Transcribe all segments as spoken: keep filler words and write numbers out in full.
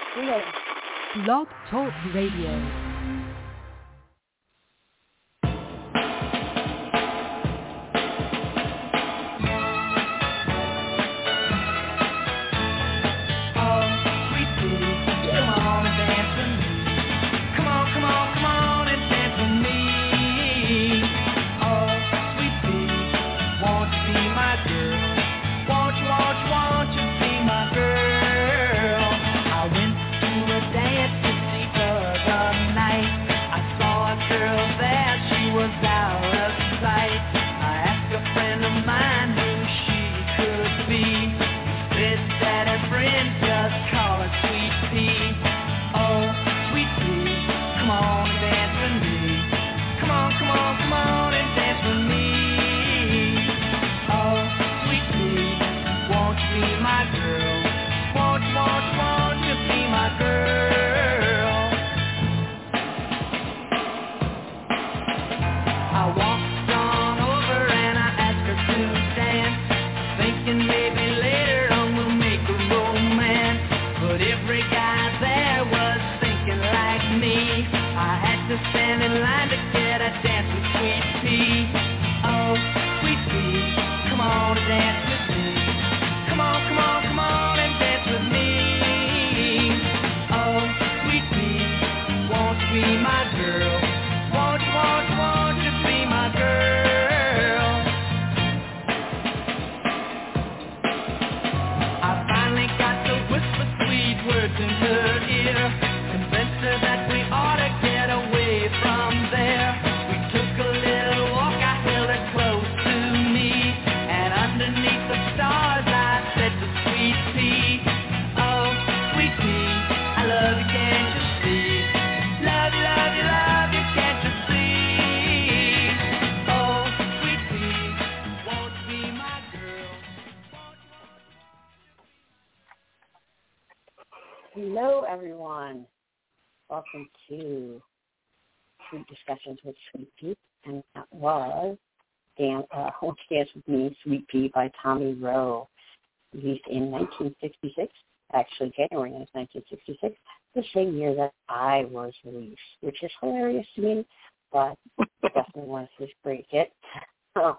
Blog Talk Radio. Hello, everyone. Welcome to Sweet Discussions with Sweet Pea, and that was Dan, uh, Won't You Dance With Me, Sweet Pea by Tommy Roe, released in nineteen sixty-six, actually January of nineteen sixty-six, the same year that I was released, which is hilarious to me, but definitely one of his great hits. Oh,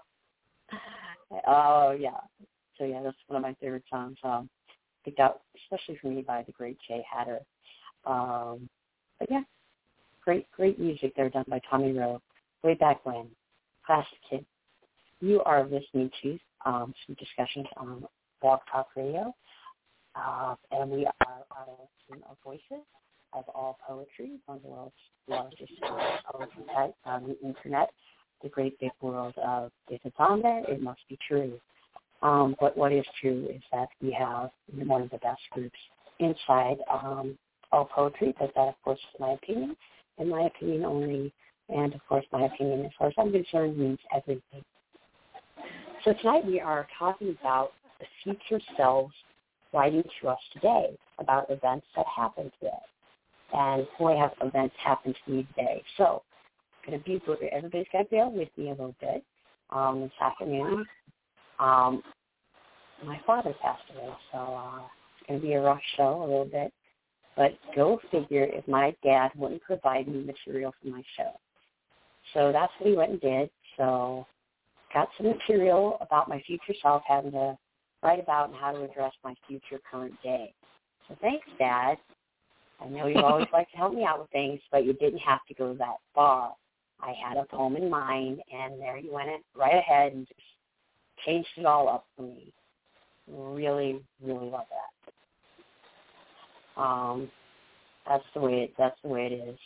yeah. So, yeah, that's one of my favorite songs. Um, picked out, especially for me, by the great Jay Hatter. Um, but yeah, great, great music there done by Tommy Roe way back when. Classic hit. You are listening to um, some discussions on Blog Talk Radio, uh, and we are on a team of voices of all poetry, one of the world's largest poetry sites on the internet. The great big world of if it's on there, it must be true. Um, but what is true is that we have one of the best groups inside um, all poetry, but that, of course, is my opinion, and my opinion only, and, of course, my opinion, as far as I'm concerned, means everything. So tonight we are talking about the future selves writing to us today about events that happened today. And boy, have events happened to me today. So I'm going to be, everybody's got to bear with me a little bit um, this afternoon. Um, my father passed away, so uh, it's going to be a rough show a little bit. But go figure if my dad wouldn't provide me material for my show. So that's what he went and did. So got some material about my future self, having to write about and how to address my future current day. So thanks, Dad. I know you always like to help me out with things, but you didn't have to go that far. I had a poem in mind, and there you went it right ahead and just changed it all up for me. Really, really love that. Um, that's the way it, that's the way it is.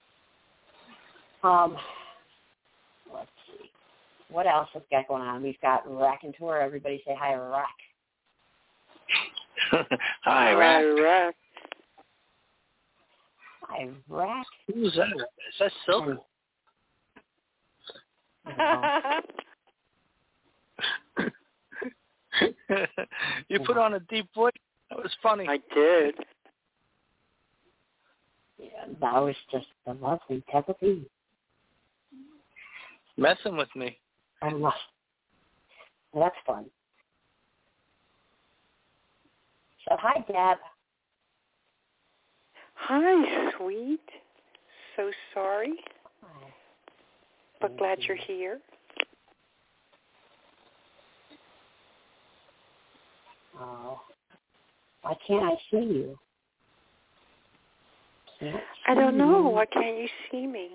Um, let's see. What else has got going on? We've got Rack and Tour. Everybody say hi, Rack. Hi, Rack. Rack. Hi, Rack. Who's that? Is that Silver? You put on a deep voice. That was funny. I did. Yeah, that was just a lovely telepathy. Messing with me. I love. Well, that's fun. So, hi, Dad. Hi, sweet. So sorry, Hi. but Thank glad you. you're here. Oh, why can't I see you? Can't I don't see know. you. Why can't you see me?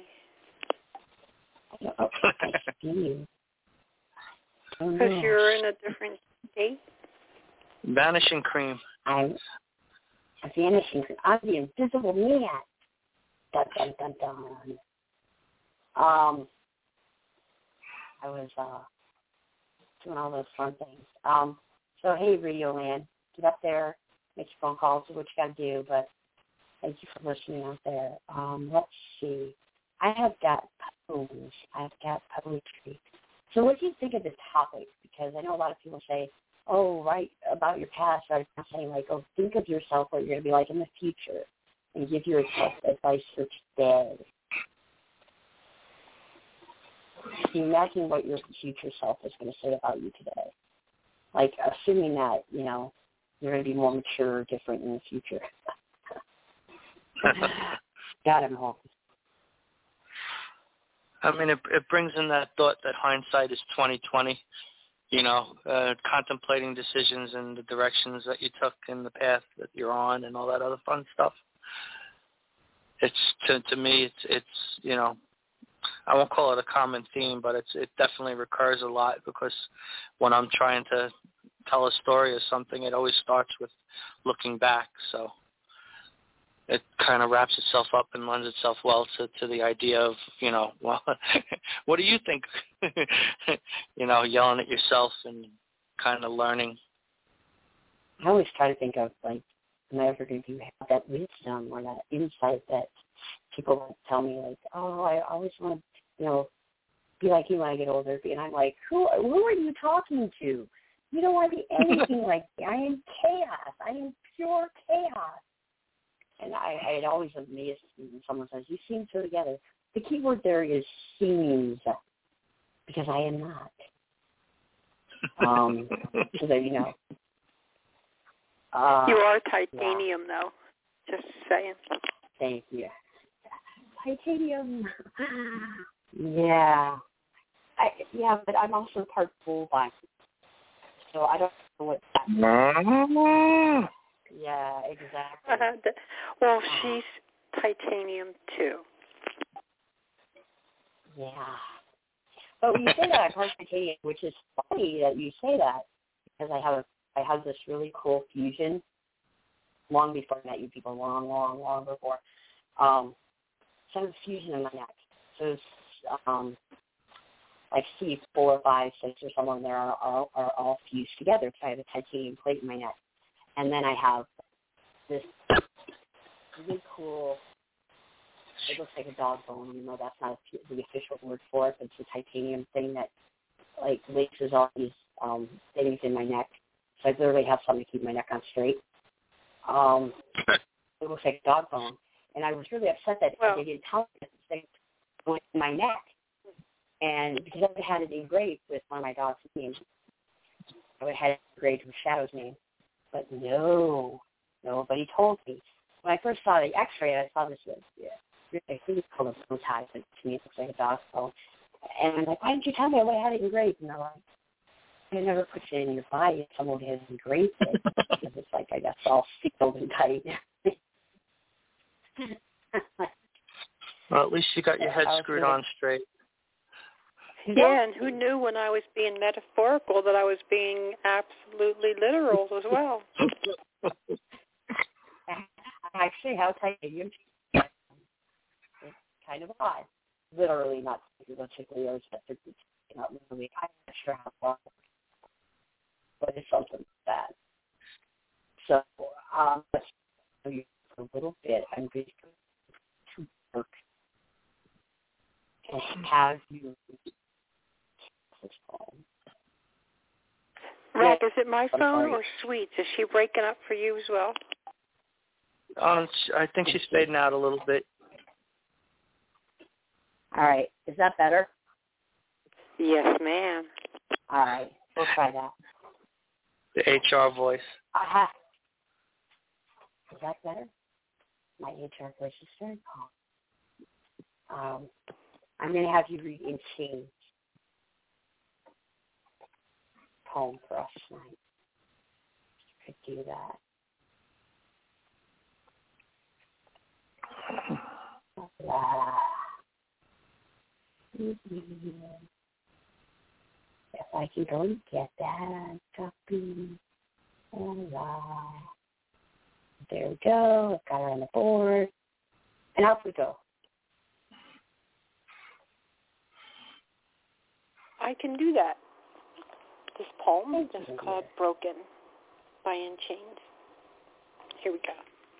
I don't know if I see you. Oh, Because no. you're in a different state? Vanishing cream. I'm a vanishing. I'm the invisible man. Dun dun dun dun. Um, I was uh doing all those fun things. Um, so hey, Radio Land, get up there, make your phone calls, do what you got to do. But thank you for listening out there. Um, let's see. I have got poems. I've got poetry. So what do you think of this topic? Because I know a lot of people say, oh, write about your past. I'm saying, like, oh, think of yourself, what you're going to be like in the future, and give yourself advice for today. Can you imagine what your future self is going to say about you today? Like, assuming that, you know, you're going to be more mature or different in the future. God, I'm home. I mean, it, it brings in that thought that hindsight is twenty twenty. You know, uh, contemplating decisions and the directions that you took in the path that you're on, and all that other fun stuff. It's to to me, it's it's you know, I won't call it a common theme, but it's it definitely recurs a lot, because when I'm trying to tell a story or something, it always starts with looking back. So it kind of wraps itself up and lends itself well to, to the idea of, you know, well, what do you think? You know, yelling at yourself and kind of learning. I always try to think of, like, am I ever going to have that wisdom or that insight that people like tell me, like, oh, I always want to, you know, be like you when I get older. And I'm like, who, who are you talking to? You don't want to be anything like me. I am chaos. I am pure chaos. And I, I it always amazes me when someone says, you seem so together. The key word there is seems, because I am not. Um, so that you know. Uh, You are titanium, yeah. though. Just saying. Thank you. Titanium. Yeah. I, yeah, but I'm also part bullbine. So I don't know what that means. Yeah, exactly. Uh, the, well, she's titanium, too. Yeah. But when you say that, I'm part titanium, which is funny that you say that, because I have a, I have this really cool fusion long before I met you people, long, long, long before. Um, so I have a fusion in my neck. So it's, um, like C four, five, six, or somewhere there are, are, are all fused together. So I have a titanium plate in my neck. And then I have this really cool, it looks like a dog bone, even though that's not the official word for it, but it's a titanium thing that, like, laces all these um, things in my neck. So I literally have something to keep my neck on straight. Um, it looks like a dog bone. And I was really upset that well, they didn't tell me that this thing went in my neck. And because I had it engraved with one of my dog's names, I had it engraved with Shadow's name. But no, nobody told me. When I first saw the X-ray, I saw this, yeah, I think it's called a bow tie, but to me it looks like a dog's bone. And I'm like, why didn't you tell me? I had it engraved. And they're like, I never put it in your body if someone has engraved it. Because it's like, I guess, all sealed and tight. Well, at least you got your head screwed on straight. Yeah, and who knew when I was being metaphorical that I was being absolutely literal as well. Actually, how tight you it's kind of odd. Literally, not figuratively or specifically, not literally. I'm not sure how long, but it's something like that. So, um, let's show you a little bit. I'm going to work and have you this phone. Rack, Yeah, is it my I'm phone sorry. or Sweet's? Is she breaking up for you as well? Um, I think she's fading out a little bit. All right. Is that better? Yes, ma'am. All right. We'll try that. The H R voice. Aha. Is that better? my intro verse is very calm. Um, I'm going to have you read In Chains poem for us tonight. You could do that. If I can go and get that copy. There we go. I've got her on the board. And off we go. I can do that. This poem is called Broken by In Chains. Here we go.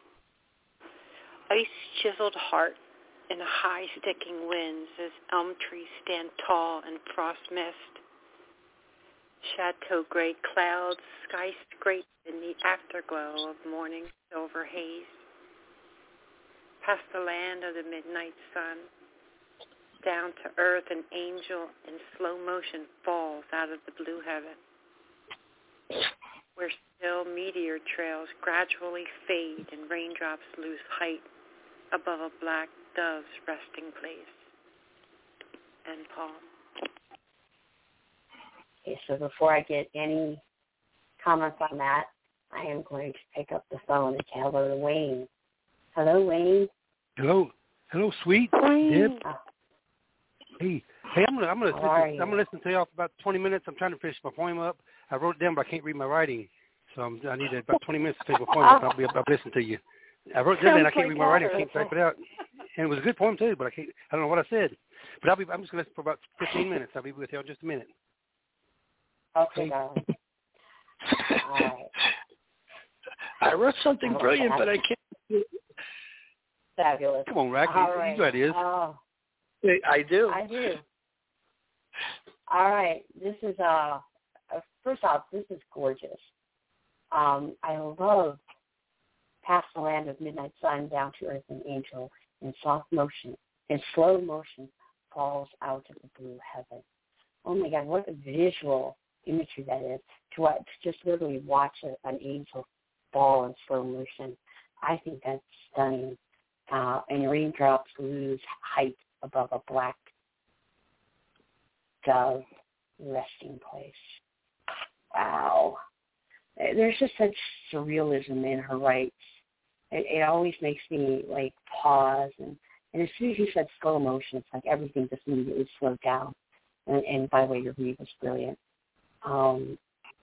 Ice-chiseled heart in high sticking winds as elm trees stand tall in frost mist. Chateau gray clouds, sky scraped in the afterglow of morning silver haze. Past the land of the midnight sun, down to earth an angel in slow motion falls out of the blue heaven, where still meteor trails gradually fade and raindrops lose height above a black dove's resting place. End poem. Okay, so before I get any comments on that, I am going to pick up the phone and say hello to Wayne. Hello, Wayne. Hello, hello, sweet Deb. Oh. Hey, hey, I'm gonna, I'm gonna, How listen, I'm gonna listen to you for about twenty minutes. I'm trying to finish my poem up. I wrote it down, but I can't read my writing, so I'm, I need about twenty minutes to finish my poem up. I'll be, I'll listen to you. I wrote it down, and I can't read my writing. I can't type it out. And it was a good poem too, but I can't. I don't know what I said. But I'll be. I'm just gonna listen for about fifteen minutes. I'll be with you in just a minute. Okay, darling. All right. I wrote something Oh, brilliant, but I can't. Fabulous. Come on, Rack. All You, right. you got ideas. Oh, I do. I do. All right. This is, uh, uh, first off, this is gorgeous. Um, I love Past the Land of Midnight Sun, Down to Earth an Angel in soft motion, in slow motion, falls out of the blue heaven. Oh, my God, what a visual imagery that is, to, watch, to just literally watch a, an angel fall in slow motion. I think that's stunning. Uh, and raindrops lose height above a black dove resting place. Wow. There's just such surrealism in her rights. It, it always makes me, like, pause. And, and as soon as you said slow motion, it's like everything just immediately slowed down. And, and by the way, your read was brilliant. Um,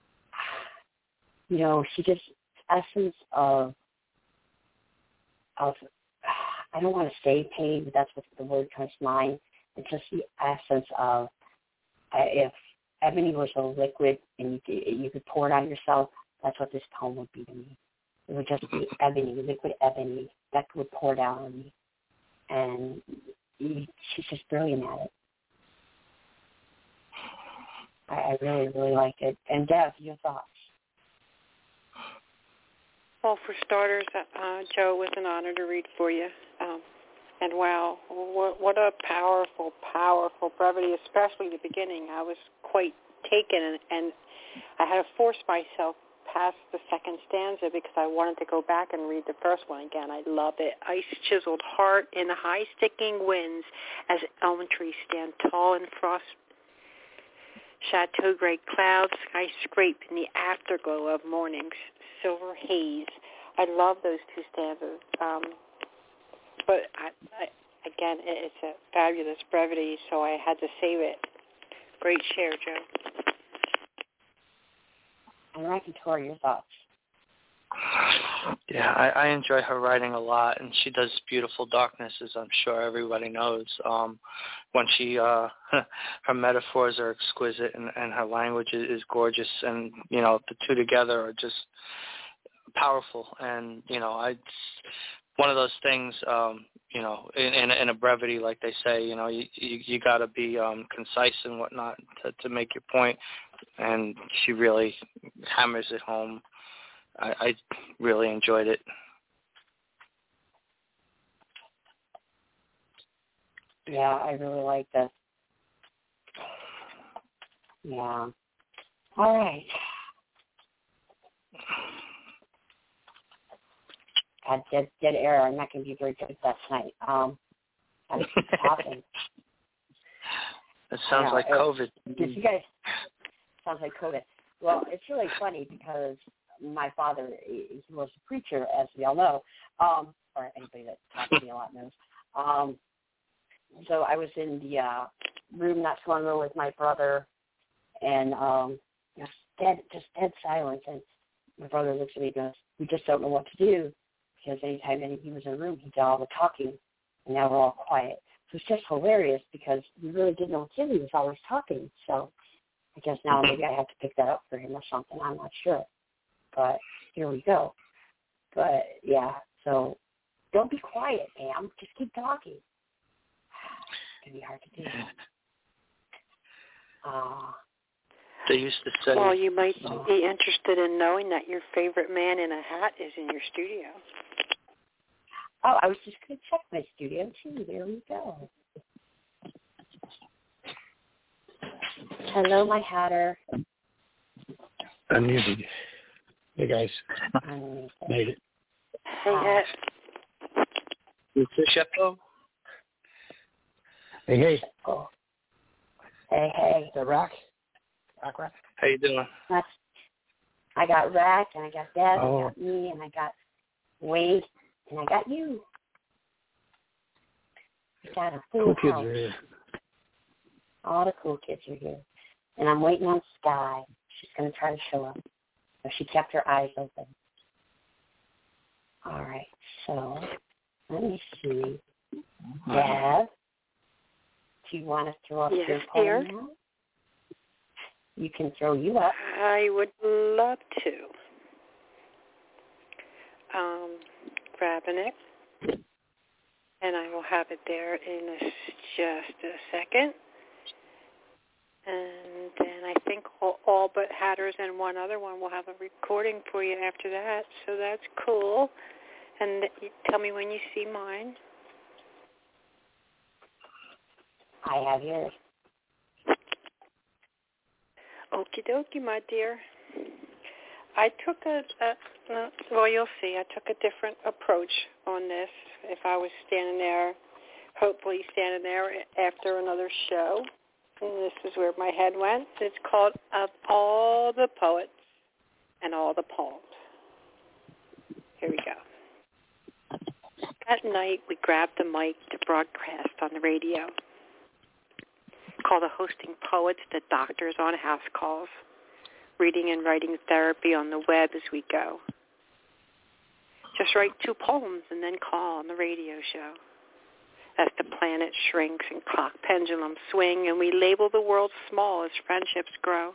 you know, she gives essence of, of, I don't want to say pain, but that's what the word comes to mind. It's just the essence of uh, if ebony was a liquid and you could, you could pour it on yourself, that's what this poem would be to me. It would just be ebony, liquid ebony that would pour down on me. And you, she's just brilliant at it. I, I really, really like it. And Dev, your thoughts? Well, for starters, uh, Joe, it was an honor to read for you. Um, and wow, what, what a powerful, powerful brevity, especially the beginning. I was quite taken, and, and I had to force myself past the second stanza because I wanted to go back and read the first one again. I love it. Ice-chiseled heart in the high-sticking winds as elm trees stand tall in frost. Chateau gray clouds, sky scrape in the afterglow of morning's silver haze. I love those two stanzas. Um, but, I, I, again, it, it's a fabulous brevity, so I had to save it. Great share, Joe. And Raconteur, your thoughts? Yeah, I, I enjoy her writing a lot, and she does beautiful darkness, as I'm sure everybody knows. Um, when she, uh, her metaphors are exquisite, and, and her language is, is gorgeous, and you know the two together are just powerful. And you know, I, one of those things, um, you know, in, in, in a brevity, like they say, you know, you you, you got to be um, concise and whatnot to, to make your point, and she really hammers it home. I, I really enjoyed it. Yeah, I really like this. Yeah. All right. God, dead, dead air. I'm not going to be very good at that tonight. Um, I'm talking. That sounds like COVID. Did you guys? Sounds like COVID. Well, it's really funny because my father, he was a preacher, as we all know, um, or anybody that talks to me a lot knows. Um, so I was in the uh, room not so long ago with my brother, and um, just dead, just dead silence. And my brother looks at me and goes, "We just don't know what to do," because anytime he was in the room, he did all the talking, and now we're all quiet. So it's just hilarious because we really didn't know what to do. He was always talking. So I guess now maybe I have to pick that up for him or something. I'm not sure. But here we go. But, yeah, so don't be quiet, ma'am. Just keep talking. It's going to be hard to do. Uh, they used to say... Well, you might so, be interested in knowing that your favorite man in a hat is in your studio. Oh, I was just going to check my studio, too. There we go. Hello, my hatter. Unmuted. Hey, guys. Unmuted. Made it. Hey, Hat. It's the Chapeau. Hey, hey. Oh. Hey, hey. Is that Rack? Rack, Rack? How you doing? That's, I got Rack, and I got Deb, oh. I got me, and I got Wade, and I got you. We got a full cool kids house. are here. All the cool kids are here. And I'm waiting on Sky. She's going to try to show up. So she kept her eyes open. All right. So let me see. Deb, do you want to throw up yes, your dear. poem now? You can throw you up. I would love to. Um, grabbing it. And I will have it there in a, just a second. And then I think all, all but Hatters and one other one will have a recording for you after that. So that's cool. And th- you tell me when you see mine. I have yours. Okie dokie, my dear. I took a, a, a, well, you'll see, I took a different approach on this. If I was standing there, hopefully standing there after another show. And this is where my head went. It's called Of All the Poets and All the Poems. Here we go. At night, we grabbed the mic to broadcast on the radio. Call the hosting poets the doctors on house calls. Reading and writing therapy on the web as we go. Just write two poems and then call on the radio show. As the planet shrinks and clock pendulums swing and we label the world small as friendships grow.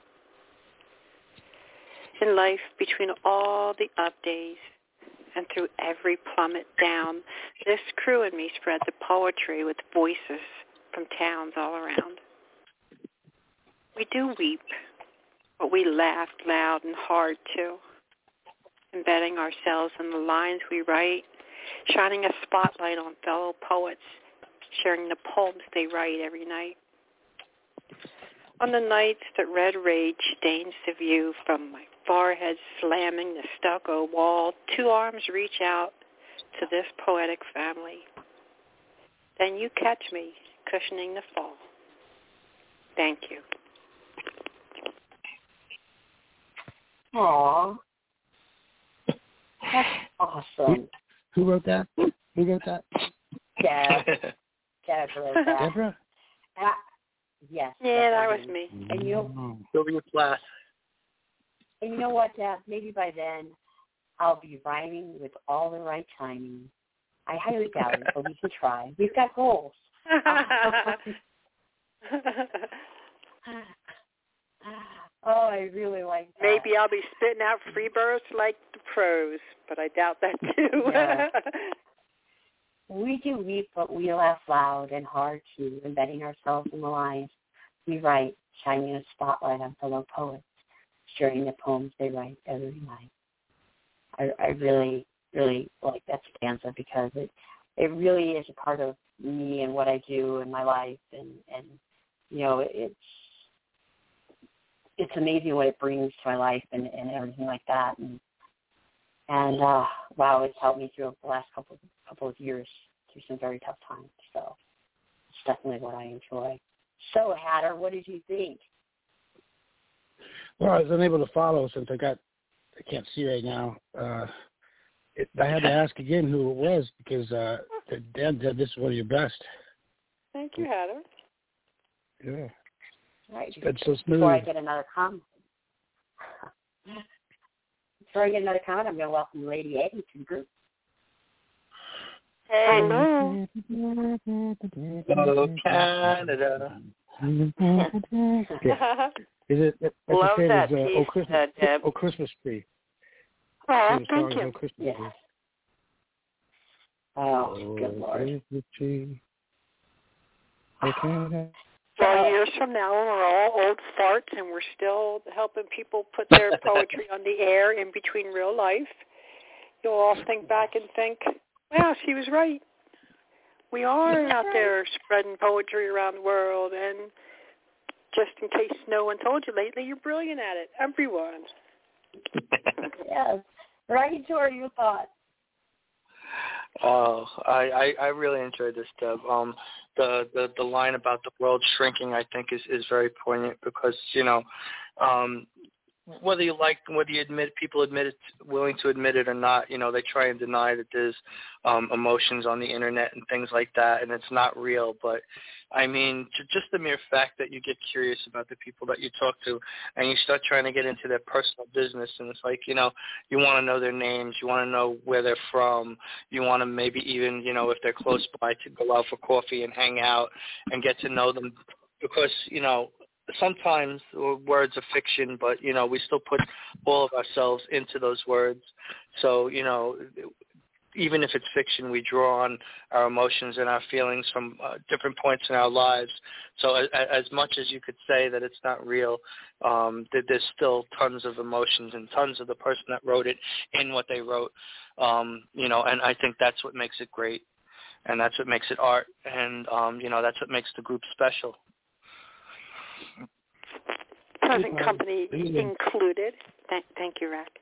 In life, between all the up days and through every plummet down, this crew and me spread the poetry with voices from towns all around. We do weep, but we laughed loud and hard too, embedding ourselves in the lines we write, shining a spotlight on fellow poets, sharing the poems they write every night. On the nights that red rage stains the view from my forehead slamming the stucco wall, two arms reach out to this poetic family. Then you catch me cushioning the fall. Thank you. Aww. That's awesome. Who wrote that? Who wrote that? Deb. Deb wrote that. Deborah? Uh, yes. Yeah, that was me. And you, Sylvia Plath. and you know what, Deb? Maybe by then I'll be rhyming with all the right timing. I highly doubt it, but we can try. We've got goals. Oh, I really like that. Maybe I'll be spitting out free bursts like the pros, but I doubt that too. Yeah. We do weep, but we laugh loud and hard too, embedding ourselves in the lines we write, shining a spotlight on fellow poets, sharing the poems they write every night. I, I really, really like that stanza because it, it really is a part of me and what I do in my life, and, and you know, it's it's amazing what it brings to my life and, and everything like that. And And, uh, wow, it's helped me through the last couple, couple of years through some very tough times. So it's definitely what I enjoy. So, Hatter, what did you think? Well, I was unable to follow since I got, I can't see right now. Uh, it, I had to ask again who it was because uh, Dan said this is one of your best. Thank you, Hatter. Yeah. Right. It's so smooth. Before I get another comment, before I get another comment, I'm going to welcome Lady Eddie to the group. Hello. Hello, Canada. Yeah. Is it? That's Love the same that as, uh, piece, oh, Christmas, uh, Deb. oh, Christmas Tree. Oh, Same thank song as you. Oh, Christmas Yeah. Tree. Oh, Oh, good Lord. Christmas tree. I can't have- Well, years from now, when we're all old farts and we're still helping people put their poetry on the air in between real life, you'll all think back and think, wow, she was right. We are out there spreading poetry around the world, and just in case no one told you lately, you're brilliant at it. Everyone. Yes. Right, Tori, your thoughts? Oh, I, I, I really enjoyed this, Deb. Um, the, the, the line about the world shrinking, I think, is, is very poignant because, you know, um, whether you like, whether you admit, people admit it, willing to admit it or not, you know, they try and deny that there's um, emotions on the internet and things like that, and it's not real. But, I mean, just the mere fact that you get curious about the people that you talk to and you start trying to get into their personal business, and it's like, you know, you want to know their names, you want to know where they're from, you want to maybe even, you know, if they're close by, to go out for coffee and hang out and get to know them because, you know, sometimes words are fiction, but, you know, we still put all of ourselves into those words. So, you know, even if it's fiction, we draw on our emotions and our feelings from uh, different points in our lives. So as, as much as you could say that it's not real, um, that there's still tons of emotions and tons of the person that wrote it in what they wrote, um, you know, and I think that's what makes it great. And that's what makes it art. And, um, you know, that's what makes the group special. Present company included. Thank, thank you, Rack.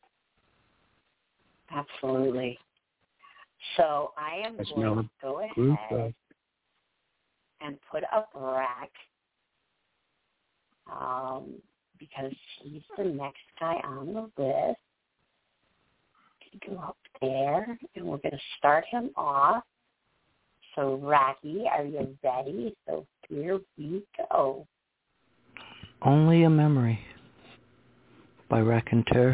Absolutely. So I am That's going Mel. to go ahead Group, uh, and put up Rack um, because he's the next guy on the list. Go up there, and we're going to start him off. So, Racky, are you ready? So here we go. Only a Memory by Raconteur.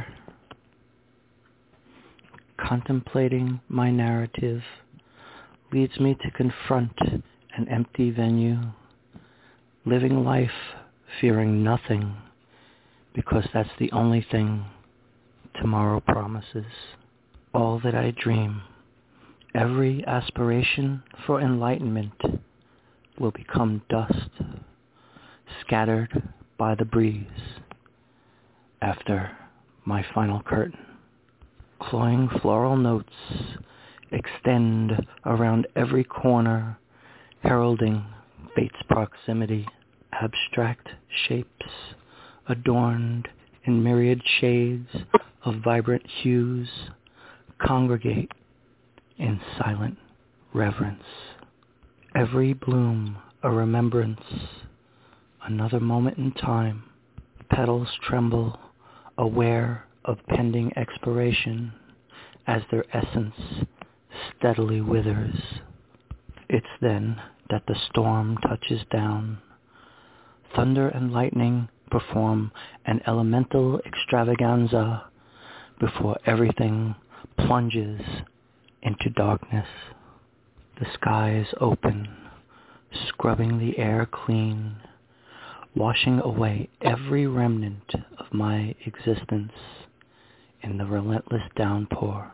Contemplating my narrative leads me to confront an empty venue, living life fearing nothing because that's the only thing tomorrow promises. All that I dream, every aspiration for enlightenment will become dust, scattered by the breeze after my final curtain. Cloying floral notes extend around every corner, heralding fate's proximity. Abstract shapes adorned in myriad shades of vibrant hues congregate in silent reverence. Every bloom a remembrance, another moment in time. Petals tremble, aware of pending expiration as their essence steadily withers. It's then that the storm touches down. Thunder and lightning perform an elemental extravaganza before everything plunges into darkness. The skies open, scrubbing the air clean, washing away every remnant of my existence in the relentless downpour,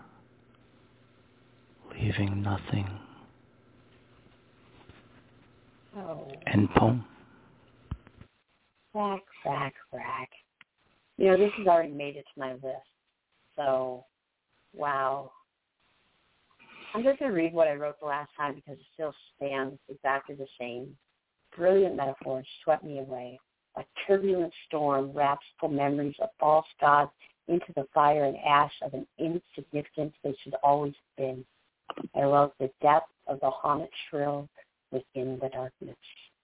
leaving nothing. Oh. End poem. Rack, rack, rack. You know, this has already made it to my list. So, wow. I'm just going to read what I wrote the last time because it still stands exactly the same. Brilliant metaphors swept me away. A turbulent storm wraps full memories of false gods into the fire and ash of an insignificance they should always have been. I love the depth of the haunted shrill within the darkness.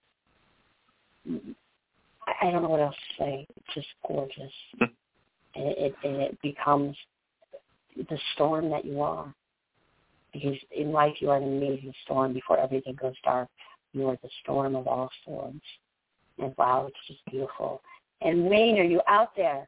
I, I don't know what else to say. It's just gorgeous. and, it, and it becomes the storm that you are. Because in life you are an amazing storm. Before everything goes dark, you are the storm of all storms. And wow, it's just beautiful. And Wayne, are you out there?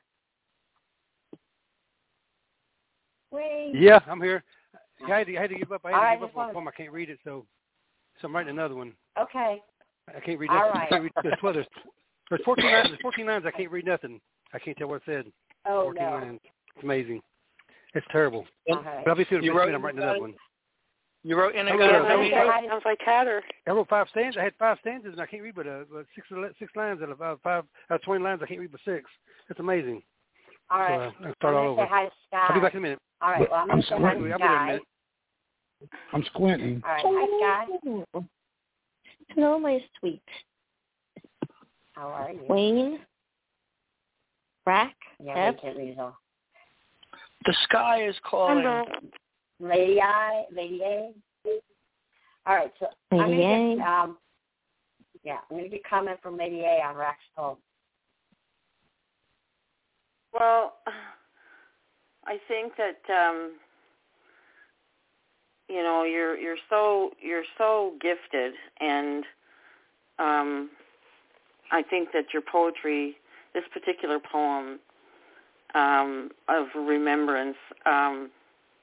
Wayne? Yeah, I'm here. I had to, I had to give up. I had All to right, give up wanna... my poem. I can't read it, so so I'm writing another one. Okay. I can't read All nothing. right. I can't read, there's, well, there's, there's fourteen lines. There's fourteen lines. I can't read nothing. I can't tell what it said. Oh, fourteen no. lines. It's amazing. It's terrible. Okay. But I'll be soon. You wrote I'm writing another one. You wrote in a I good wrote, I Sounds like Hatter. I wrote five stanzas. I had five stanzas, and I can't read but, uh, but six six lines out of uh, five out of twenty lines. I can't read but six. It's amazing. All right. So, uh, I'll start I'm all gonna over. say hi to Sky. I'll be back in a minute. All right. Well, I'm going to say hi I'll to be there in a Sky. minute. I'm squinting. All right. Hi, Sky. Hello, my sweet. How are you? Wayne? Rack? Yeah, Deb? we can't read it all. The sky is calling. Hello. Lady I, Lady A. All right, so Lady I'm gonna A. get um, yeah, I'm gonna get comment from Lady A on Rack's poem. Well, I think that um, you know you're you're so you're so gifted, and um, I think that your poetry, this particular poem um, of remembrance. Um,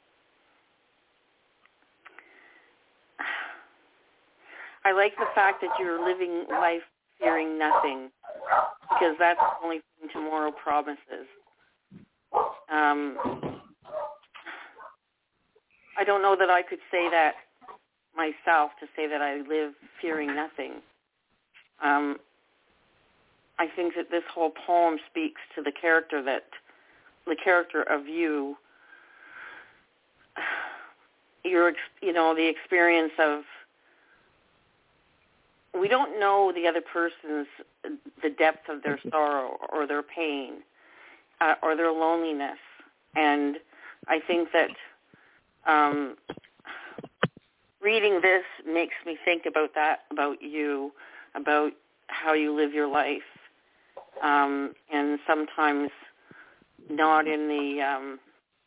I like the fact that you're living life fearing nothing, because that's the only thing tomorrow promises. Um, I don't know that I could say that myself, to say that I live fearing nothing. Um, I think that this whole poem speaks to the character that, the character of you, your, you know, the experience of, we don't know the other person's, the depth of their sorrow or their pain uh, or their loneliness. And I think that um, reading this makes me think about that, about you, about how you live your life. Um, and sometimes not in the um,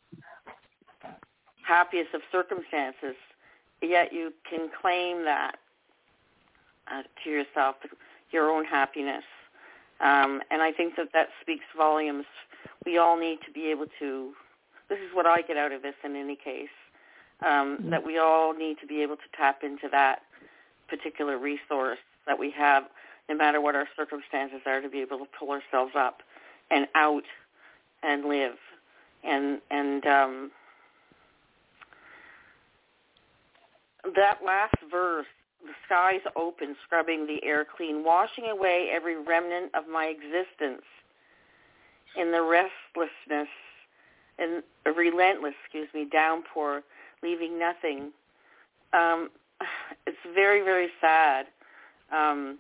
happiest of circumstances, yet you can claim that Uh, to yourself, your own happiness. Um, and I think that that speaks volumes. We all need to be able to, this is what I get out of this in any case, um, mm-hmm. that we all need to be able to tap into that particular resource that we have, no matter what our circumstances are, to be able to pull ourselves up and out and live. And, and um, that last verse, the skies open, scrubbing the air clean, washing away every remnant of my existence in the restlessness and relentless, excuse me, downpour, leaving nothing. Um, it's very, very sad um,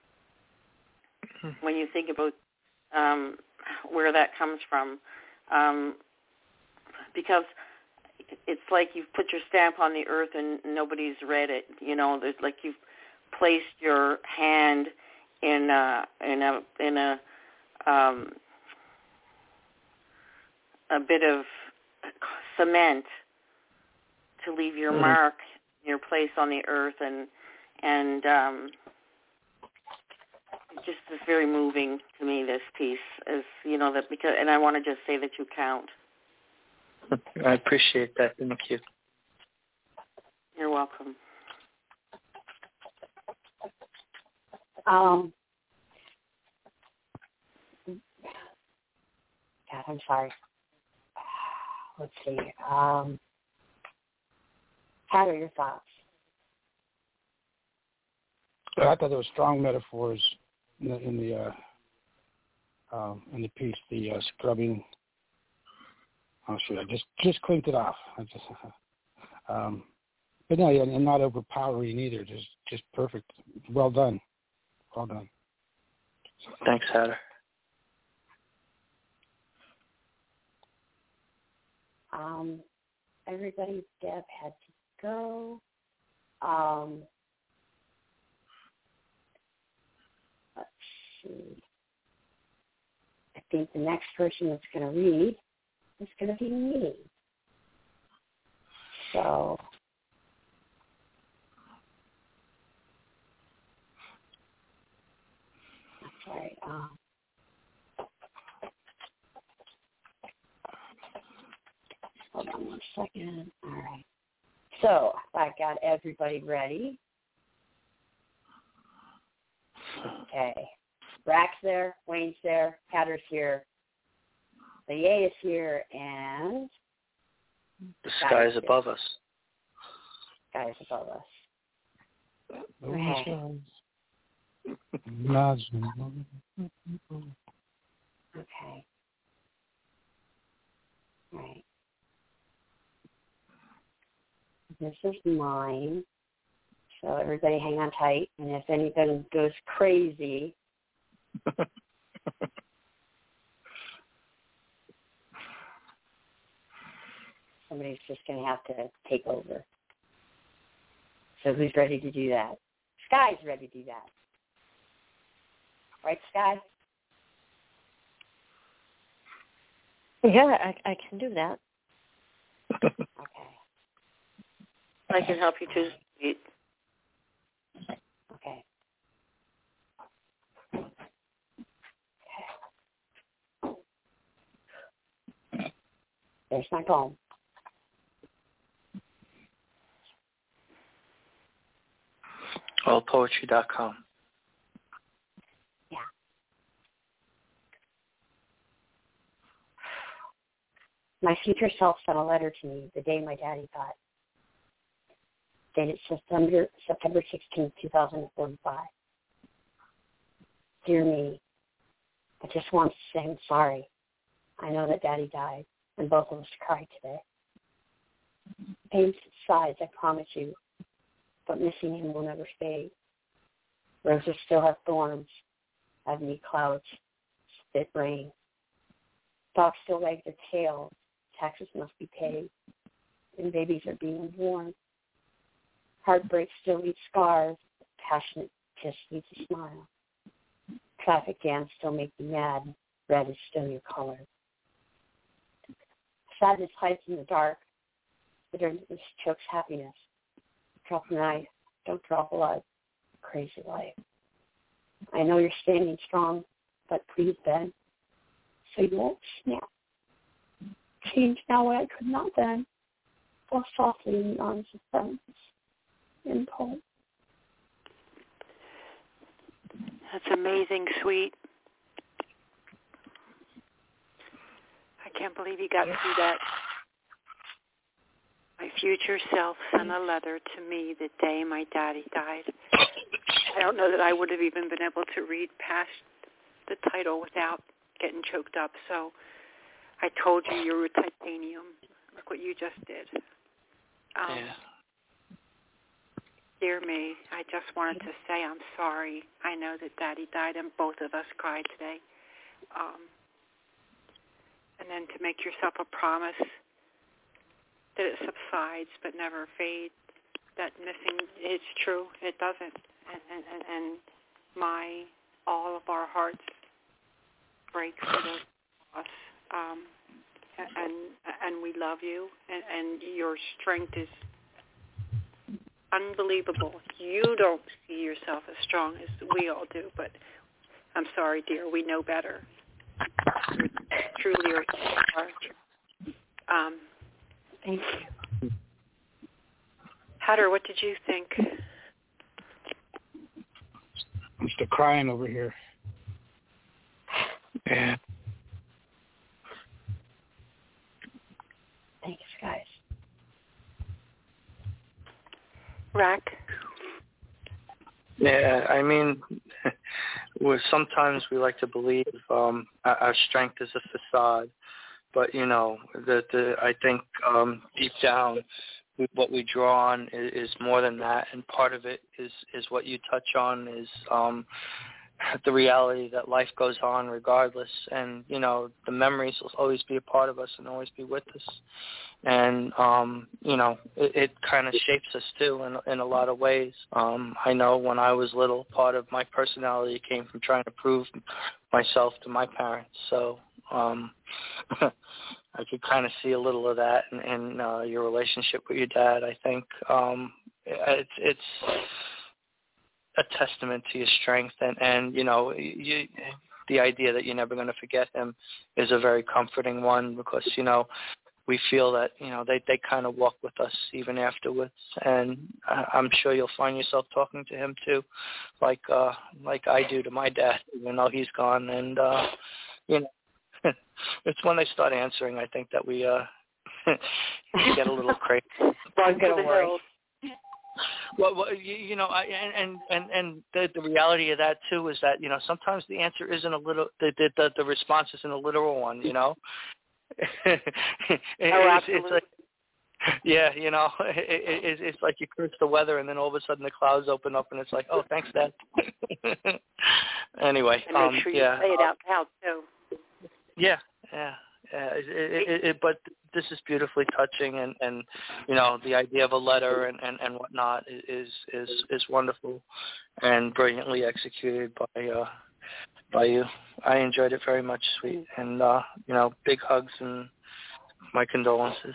when you think about um, where that comes from, um, because it's like you've put your stamp on the earth and nobody's read it. You know, there's like you've placed your hand in a in a in a um, a bit of cement to leave your mm-hmm. mark, your place on the earth, and and um, it just is very moving to me. This piece is, you know, that because, and I want to just say that you count. I appreciate that. Thank you. You're welcome. Um, God, I'm sorry. Let's see. Um, how are your thoughts? I thought there were strong metaphors in the in the, uh, um, in the piece. The uh, scrubbing. Oh shoot! I just just clinked it off. I just, um, but no, yeah, and not overpowering either. Just just perfect. Well done. Well done. Thanks, Hatter. Um, everybody, Deb had to go. Um, let's see. I think the next person that's going to read is going to be me. So, that's right. Um, hold on one second. All right. So, I got everybody ready. Okay. Rack's there, Wayne's there, Hatter's here, the Yay is here, and the sky is above us. Sky is above us. Okay. Okay. Right. This is mine. So everybody hang on tight. And if anything goes crazy, somebody's just going to have to take over. So who's ready to do that? Sky's ready to do that. Right, Sky? Yeah, I, I can do that. Okay. I can help you too. Okay. There's my poem. all poetry dot com. Yeah. My future self sent a letter to me the day my daddy died. Dated September September sixteenth, two thousand forty-five. Dear me, I just want to say I'm sorry. I know that Daddy died, and both of us cried today. Pain subsides, I promise you, but missing him will never fade. Roses still have thorns, heavy clouds, spit rain. Dogs still wag their tails, taxes must be paid, and babies are being born. Heartbreak still leaves scars, passionate kiss leaves a smile. Traffic jams still make you mad, red is still your color. Sadness hides in the dark, bitterness chokes happiness. Drop a knife, don't drop blood, crazy life. I know you're standing strong, but please bend, so you won't snap. Change now what I could not then, fall softly in the arms of friends. In poem. That's amazing, sweet. I can't believe you got through that. My future self sent a letter to me the day my daddy died. I don't know that I would have even been able to read past the title without getting choked up. So I told you you were titanium. Look what you just did. Um, yeah. Dear me, I just wanted to say I'm sorry. I know that Daddy died and both of us cried today. Um, and then to make yourself a promise that it subsides but never fades. That missing, it's true, it doesn't. And, and, and, and my, all of our hearts break for those of us. Um, and, and we love you, and, and your strength is unbelievable. You don't see yourself as strong as we all do, but I'm sorry, dear, we know better. You're truly are. Um, Thank you. Hatter, what did you think? I'm still crying over here. Yeah. Thanks, guys. Rack? Yeah, I mean, we're, sometimes we like to believe um, our, our strength is a facade, but you know, the, the I think um, deep down, we, what we draw on is, is more than that, and part of it is is what you touch on is um, the reality that life goes on regardless, and you know the memories will always be a part of us and always be with us, and um, you know it, it kind of shapes us too in in a lot of ways. Um, I know when I was little, part of my personality came from trying to prove myself to my parents, so um, I could kind of see a little of that in, in uh, your relationship with your dad. I think um, it's it's. a testament to your strength, and, and you know, you, the idea that you're never going to forget him is a very comforting one, because, you know, we feel that, you know, they, they kind of walk with us even afterwards, and I'm sure you'll find yourself talking to him too, like uh, like I do to my dad, even though he's gone, and, uh, you know, it's when they start answering, I think, that we uh, get a little crazy. Run to the hills. Well, well you, you know, I, and and and the, the reality of that too is that, you know, sometimes the answer isn't a little, the the, the, the response isn't a literal one. You know. it, oh, it's, absolutely. It's like, yeah, you know, it, it, it's like you curse the weather, and then all of a sudden the clouds open up, and it's like, oh, thanks, Dad. Anyway, and make um, sure you yeah, say it out loud too. Yeah, yeah. Yeah, it, it, it, but this is beautifully touching, and, and you know the idea of a letter and, and, and whatnot is is is wonderful and brilliantly executed by uh, by you. I enjoyed it very much, sweet, and uh, you know big hugs and my condolences.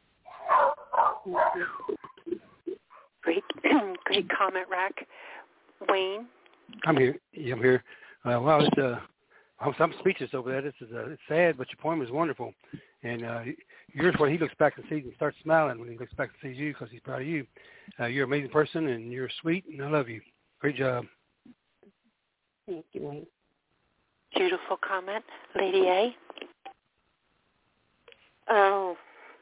Great, great comment, Rack. Wayne. I'm here. Yeah, I'm here. Uh, well, it's uh. I'm, I'm speechless over that. This is uh, it's sad, but your poem is wonderful. And uh, yours, when he looks back and sees and starts smiling when he looks back and sees you, because he's proud of you. Uh, you're an amazing person, and you're sweet, and I love you. Great job. Thank you, Wayne. Beautiful comment. Lady A? Oh,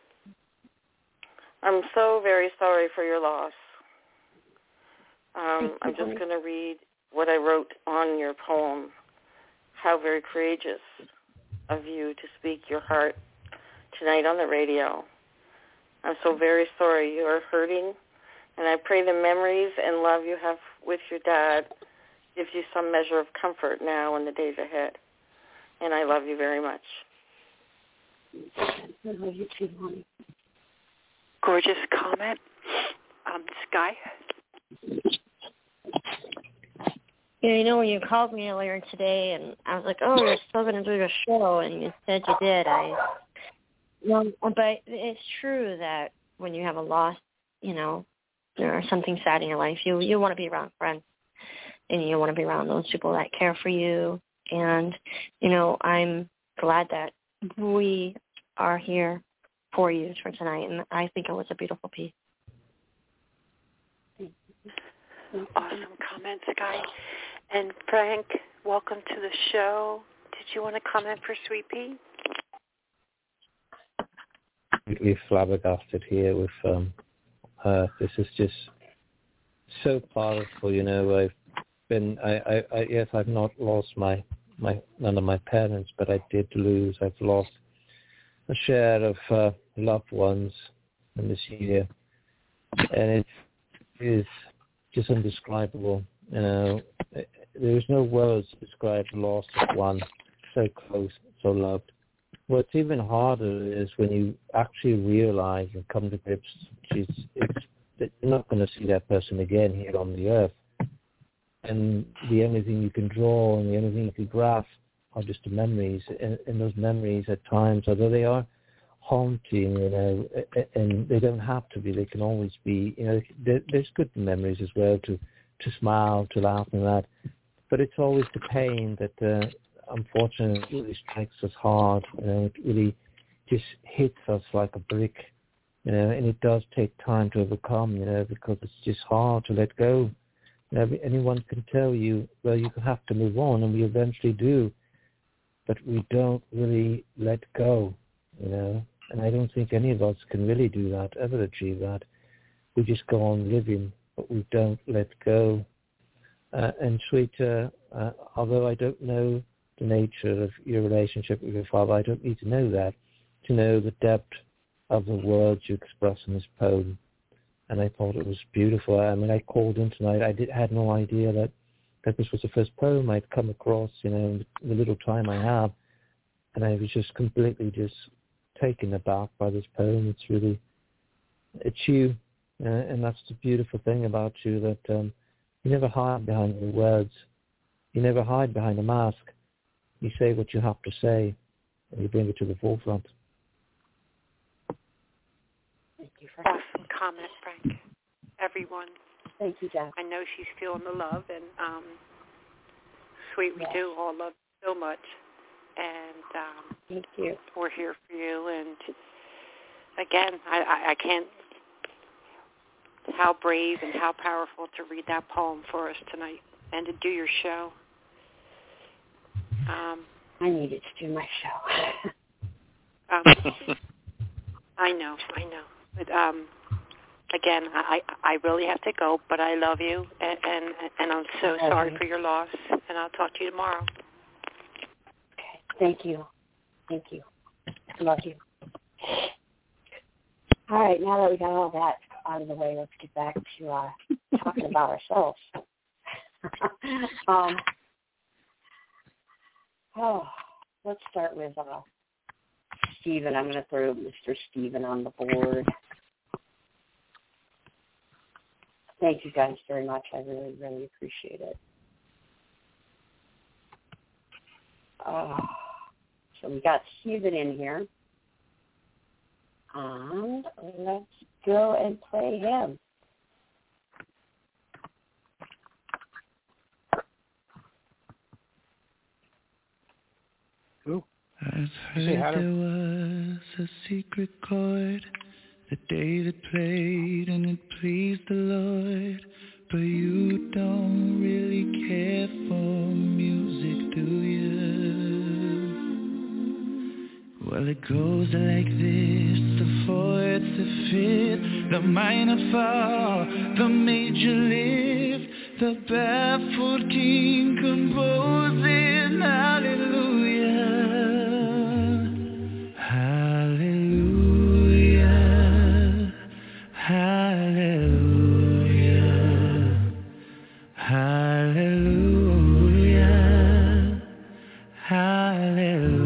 I'm so very sorry for your loss. Um, I'm just going to read what I wrote on your poem. How very courageous of you to speak your heart tonight on the radio. I'm so very sorry you are hurting, and I pray the memories and love you have with your dad gives you some measure of comfort now in the days ahead. And I love you very much. I love you too, honey. Gorgeous comment. Um, Sky? Yeah, you know, when you called me earlier today, and I was like, oh, you're still going to do the show, and you said you did. I, well, but it's true that when you have a loss, you know, or something sad in your life, you you want to be around friends, and you want to be around those people that care for you. And, you know, I'm glad that we are here for you for tonight, and I think it was a beautiful piece. Awesome comment, Sky. And Frank, welcome to the show. Did you want to comment for Sweet Pea? Completely flabbergasted here with um, her. This is just so powerful. You know, I've been, I, I, I, yes, I've not lost my, my, none of my parents, but I did lose. I've lost a share of uh, loved ones in this year, and it is just indescribable. You know, there is no words to describe the loss of one so close, so loved. What's even harder is when you actually realize and come to grips, it's, it's that you're not going to see that person again here on the earth. And the only thing you can draw and the only thing you can grasp are just the memories. And, and those memories at times, although they are haunting, you know, and they don't have to be, they can always be, you know, there, there's good memories as well to, to smile, to laugh and that. But it's always the pain that uh, unfortunately really strikes us hard. You know, it really just hits us like a brick, you know, and it does take time to overcome, you know, because it's just hard to let go. You know, anyone can tell you, well, you have to move on, and we eventually do, but we don't really let go, you know, and I don't think any of us can really do that, ever achieve that. We just go on living, but we don't let go. Uh, and Sweet, uh, uh, although I don't know the nature of your relationship with your father, I don't need to know that to know the depth of the words you express in this poem. And I thought it was beautiful. I mean, I called in tonight. I did, had no idea that that this was the first poem I'd come across, you know, in the little time I have, and I was just completely just taken aback by this poem. It's really, it's you, uh, and that's the beautiful thing about you, that um, you never hide behind the words. You never hide behind a mask. You say what you have to say, and you bring it to the forefront. Thank you, Frank. Awesome comment, Frank. Everyone. Thank you, Jack. I know she's feeling the love, and um, sweet, we yes. do all love you so much. And um, thank you. We're here for you. And again, I, I, I can't. How brave and how powerful to read that poem for us tonight and to do your show. Um, I needed to do my show. um, I know, I know. But um, again, I, I really have to go, but I love you, and and, and I'm so sorry for your loss. And I'll talk to you tomorrow. Okay. Thank you. Thank you. Love you. All right. Now that we got all that out of the way, let's get back to uh, talking about ourselves. um, oh, let's start with uh, Stephen. I'm going to throw Mister Stephen on the board. Thank you guys very much. I really, really appreciate it. Uh, so we got Stephen in here. And let's go and play him. Who? I've heard there was a secret chord that David played and it pleased the Lord. But you don't really care for music, do you? Well, it goes like this: the fourth, the fifth, the minor fall, the major lift, the baffled king composing hallelujah, hallelujah, hallelujah, hallelujah, hallelujah.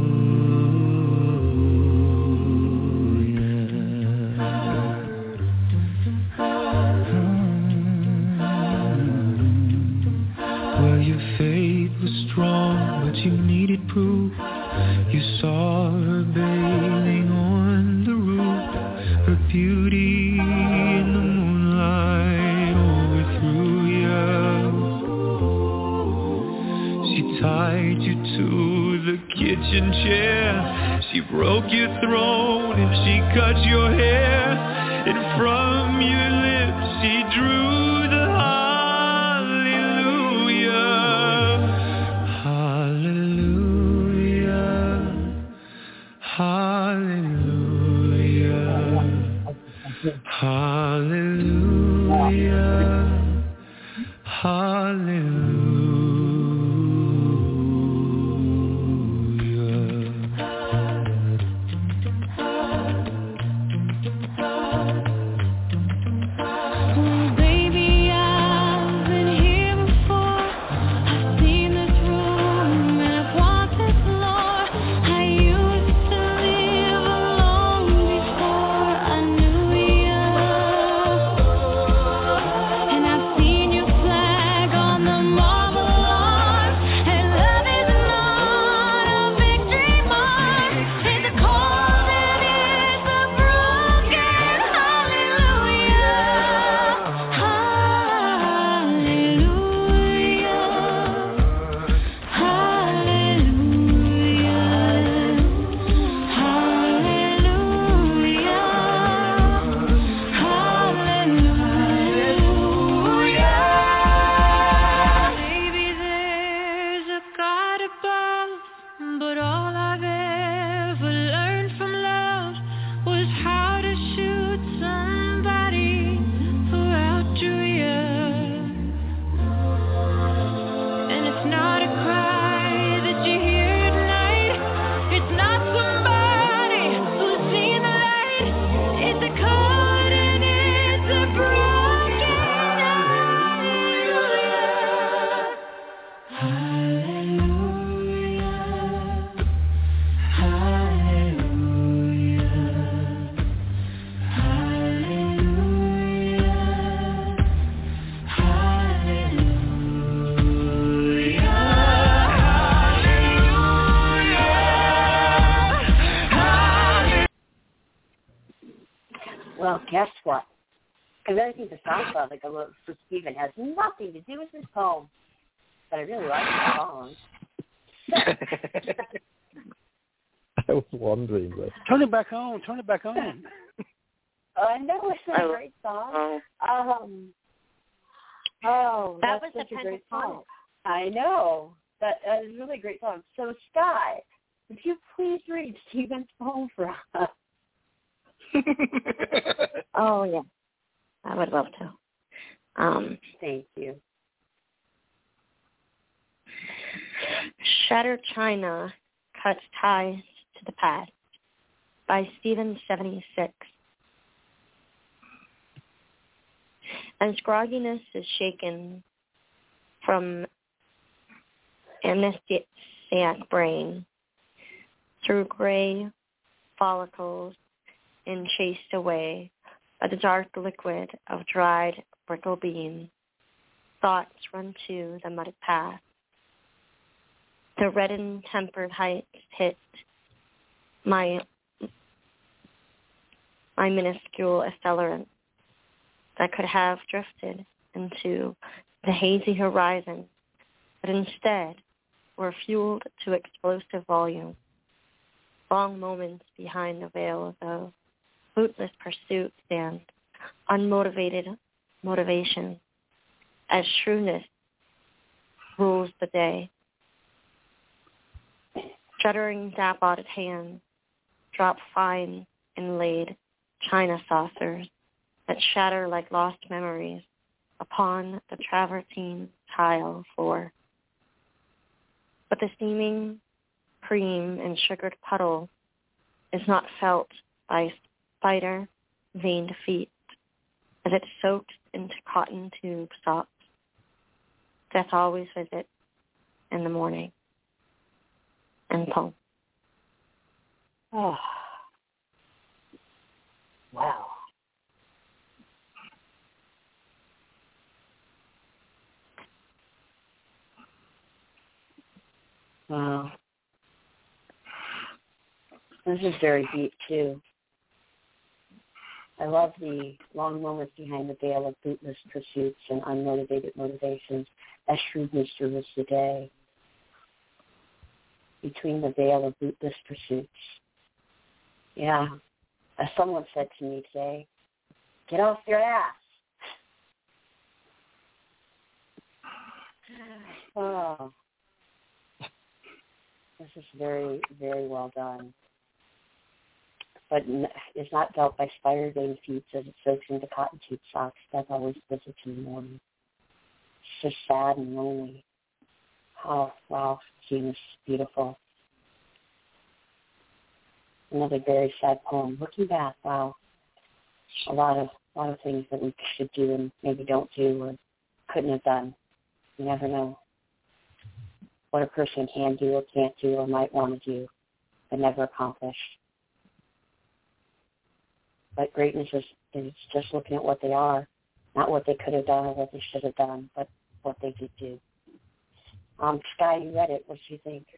You needed proof. You saw her bathing on the roof, her beauty in the moonlight overthrew you. She tied you to the kitchen chair, she broke your throne and she cut your hair, and from your lips she drew the hallelujah, hallelujah. Because I think the song sounds like a little for Stephen has nothing to do with this poem, but I really like the song. I was wondering. But... Turn it back on. Turn it back on. I know it's a great song. Um, oh, that that's was such a a great song. song. I know. That, that is a really great song. So, Sky, would you please read Stephen's poem for us? Oh, yeah. I would love to. Um, Thank you. Shattered China Cuts Ties to the Past by Stephen seventy-six. As grogginess is shaken from amnesiac brain through gray follicles and chased away by the dark liquid of dried brittle bean, thoughts run to the muddied path. The reddened tempered heights hit my my minuscule accelerant that could have drifted into the hazy horizon, but instead were fueled to explosive volume. Long moments behind the veil of bootless pursuit and unmotivated motivation as shrewdness rules the day. Shuddering dappled hands drop fine inlaid china saucers that shatter like lost memories upon the travertine tile floor. But the steaming cream and sugared puddle is not felt by spider veined feet as it soaks into cotton tube socks. Death always visits in the morning. And poem. Oh. Wow. Wow. This is very deep, too. I love the long moments behind the veil of bootless pursuits and unmotivated motivations as shrewdness rules the day. Between the veil of bootless pursuits. Yeah. As someone said to me today, get off your ass. Oh. This is very, very well done. But it's not dealt by spider vein feet as it soaks into cotton tube socks. Death always visits in the morning. It's so sad and lonely. Oh, wow. Genius. Beautiful. Another very sad poem. Looking back, wow. A lot of a lot of things that we should do and maybe don't do or couldn't have done. You never know what a person can do or can't do or might want to do but never accomplish. But greatness is, is just looking at what they are, not what they could have done or what they should have done, but what they did do. Um, Sky, you read it. What do you think?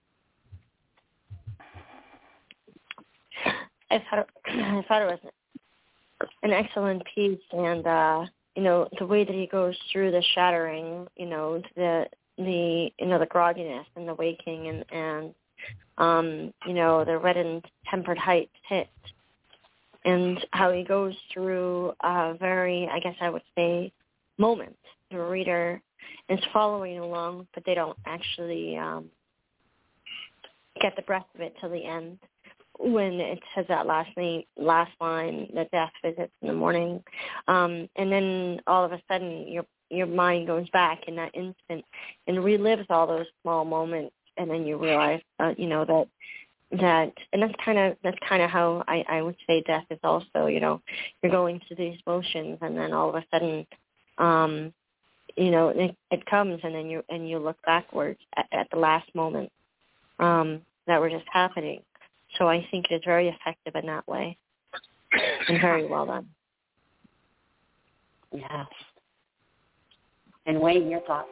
I thought I thought it was an excellent piece, and uh, you know the way that he goes through the shattering, you know the the you know the grogginess and the waking, and and um, you know the reddened tempered heights hit, and how he goes through a very, I guess I would say, moment. The reader is following along, but they don't actually um, get the breadth of it till the end. When it says that last name, last line, that death visits in the morning, um, and then all of a sudden your your mind goes back in that instant and relives all those small moments, and then you realize, uh, you know, that that, and that's kind of that's kind of how I, I would say death is also. You know, you're going through these motions, and then all of a sudden, um, you know, it, it comes, and then you and you look backwards at, at the last moment um, that were just happening. So I think it is very effective in that way and very well done. Yes. And Wayne, your thoughts?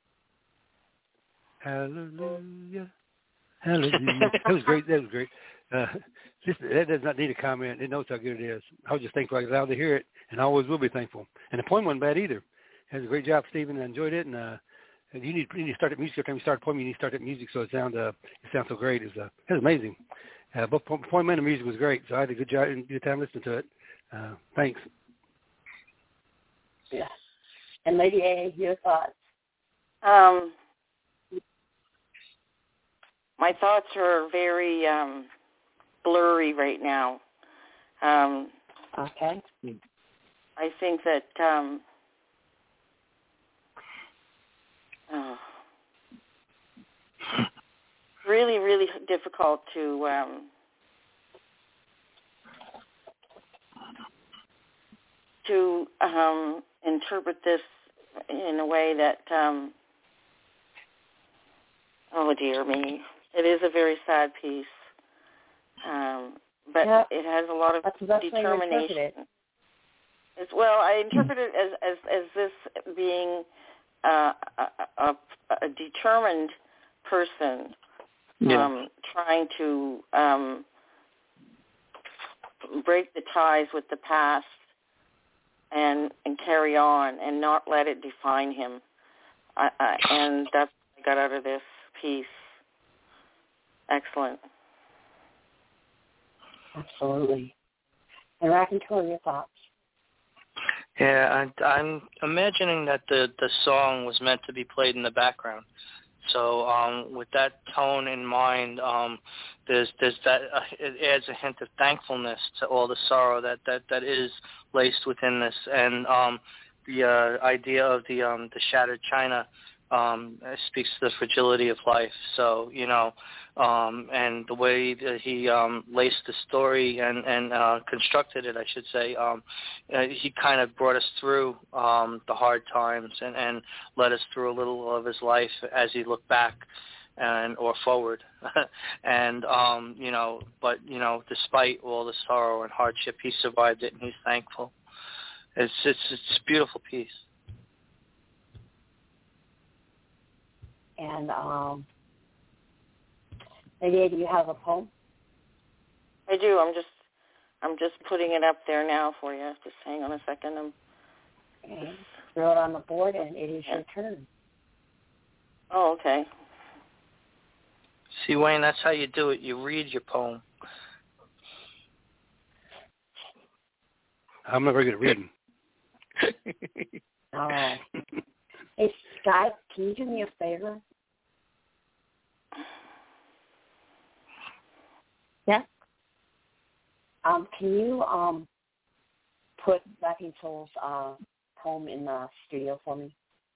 Hallelujah. Hallelujah. That was great. That was great. Uh, just, that does not need a comment. It knows how good it is. I was just thankful I was allowed to hear it, and I always will be thankful. And the poem wasn't bad either. It was a great job, Stephen. I enjoyed it, and uh, you need, you need to start that music. Every time you start a poem, you need to start that music so it sounds uh, it sounds so great. It was, uh, it was amazing. Uh, both the poem and the music was great, so I had a good job and good time listening to it. Uh, thanks. Yeah. And Lady A, your thoughts? Um, my thoughts are very um, blurry right now. Um, okay. I think that um, oh, really, really difficult to um, to um, interpret this in a way that, um, oh dear me, it is a very sad piece, um, but yep. it has a lot of That's the best determination. Way to interpret it. As well, I interpret it as as, as this being uh, a, a, a determined person yeah. um, trying to um, break the ties with the past and and carry on and not let it define him. I, I, and that's what I got out of this piece. Excellent. Absolutely. And Raconteur, your thoughts? Yeah, I, I'm imagining that the, the song was meant to be played in the background. So um, with that tone in mind, um, there's there's that uh, it adds a hint of thankfulness to all the sorrow that, that, that is laced within this, and um, the uh, idea of the um, the shattered china um, speaks to the fragility of life. So you know, um, and the way that he um, laced the story and and uh, constructed it, I should say, um, uh, he kind of brought us through um, the hard times and, and led us through a little of his life as he looked back and or forward. and um, you know, but you know, despite all the sorrow and hardship, he survived it, and he's thankful. It's it's it's a beautiful piece. And um, Lydia, do you have a poem? I do. I'm just I'm just putting it up there now for you. Just hang on a second. I'm okay. Throw it on the board, and it is your turn. Oh, okay. See, Wayne, that's how you do it. You read your poem. I'm not very good at reading. All right. Hey, Scott, can you do me a favor? Yeah? Um, can you um put Laughing Soul's uh, poem in the studio for me?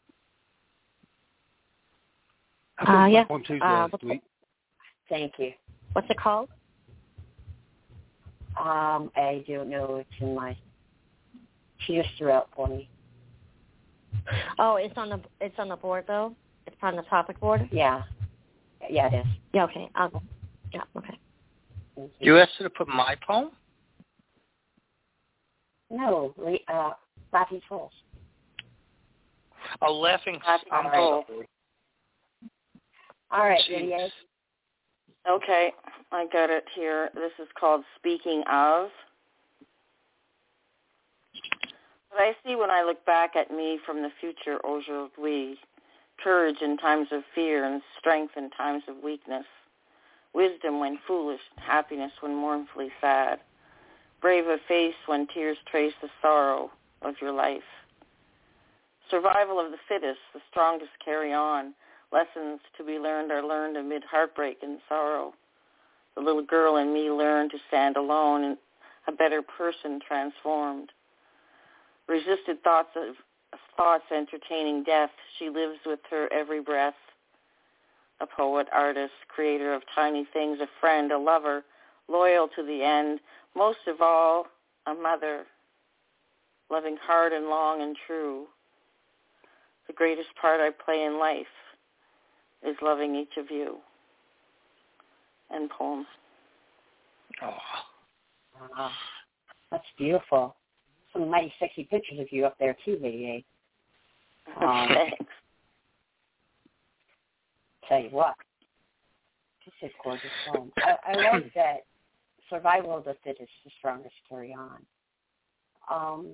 Uh, yeah. Poem too, uh, uh, sweet. Thank you. What's it called? Um, I don't know. It's in my. She just threw out for me. Oh, it's on the it's on the board though. It's on the topic board. Yeah, yeah, it is. Yeah. Okay. I'll go. Yeah. Okay. You. you asked her to put my poem? No, uh, Laughing Souls. Oh, Laughing Laughing Soul. All right, Jeez. Lydia. Okay, I got it here. This is called Speaking of. What I see when I look back at me from the future aujourd'hui, courage in times of fear and strength in times of weakness, wisdom when foolish, happiness when mournfully sad, brave of face when tears trace the sorrow of your life. Survival of the fittest, the strongest carry on. Lessons to be learned are learned amid heartbreak and sorrow. The little girl in me learned to stand alone and a better person transformed. Resisted thoughts of thoughts entertaining death. She lives with her every breath. A poet, artist, creator of tiny things, a friend, a lover, loyal to the end. Most of all, a mother, loving hard and long and true. The greatest part I play in life is loving each of you. End poem. Oh. Wow. That's beautiful. Some mighty sexy pictures of you up there too, Lydia. Um, Thanks. Tell you what, this is gorgeous poem. I, I like that survival of the fittest, the strongest carry on. Um,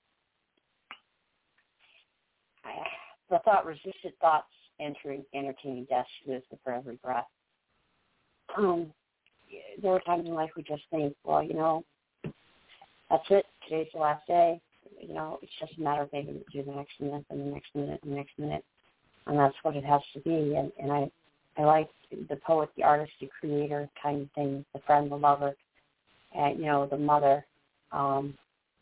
I, the thought resisted thoughts entering, entertaining death, she lives for every breath. Um, there are times in life we just think, well, you know, that's it. Today's the last day. You know, it's just a matter of making it through the next minute and the next minute and the next minute. And that's what it has to be. And, and I, I like the poet, the artist, the creator kind of thing, the friend, the lover, and, you know, the mother. Um,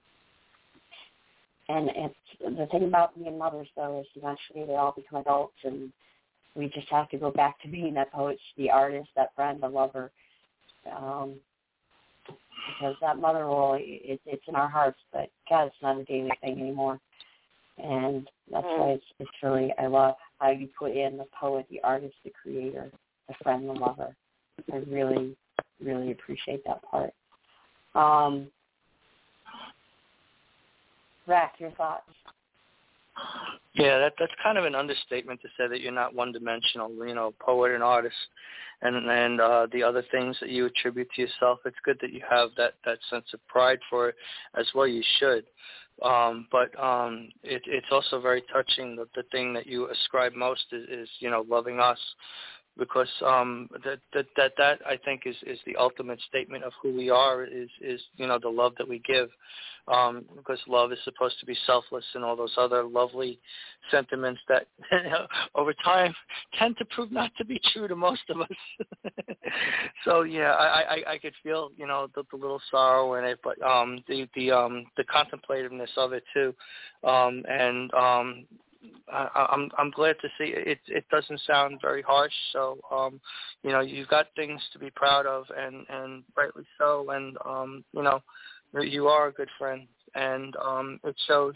and it's, the thing about being mothers, though, is eventually they all become adults, and we just have to go back to being that poet, the artist, that friend, the lover. Um, because that mother role, it, it's in our hearts, but God, it's not a daily thing anymore. And that's why it's, it's really, I love how you put in the poet, the artist, the creator, the friend, the lover. I really, really appreciate that part. Um, Rack, your thoughts? Yeah, that that's kind of an understatement to say that you're not one-dimensional, you know, poet and artist, and and uh, the other things that you attribute to yourself. It's good that you have that, that sense of pride for it as well. You should. Um, but um, it, it's also very touching that the thing that you ascribe most is, is you know, loving us. Because um, that, that that that I think is, is the ultimate statement of who we are, is is you know, the love that we give, um, because love is supposed to be selfless, and all those other lovely sentiments that over time tend to prove not to be true to most of us. So yeah, I, I, I could feel, you know, the, the little sorrow in it, but um, the the um, the contemplativeness of it too, um, and um, I, I'm I'm glad to see it. It doesn't sound very harsh, so um, you know, you've got things to be proud of, and, and rightly so. And um, you know, you are a good friend, and um, it shows.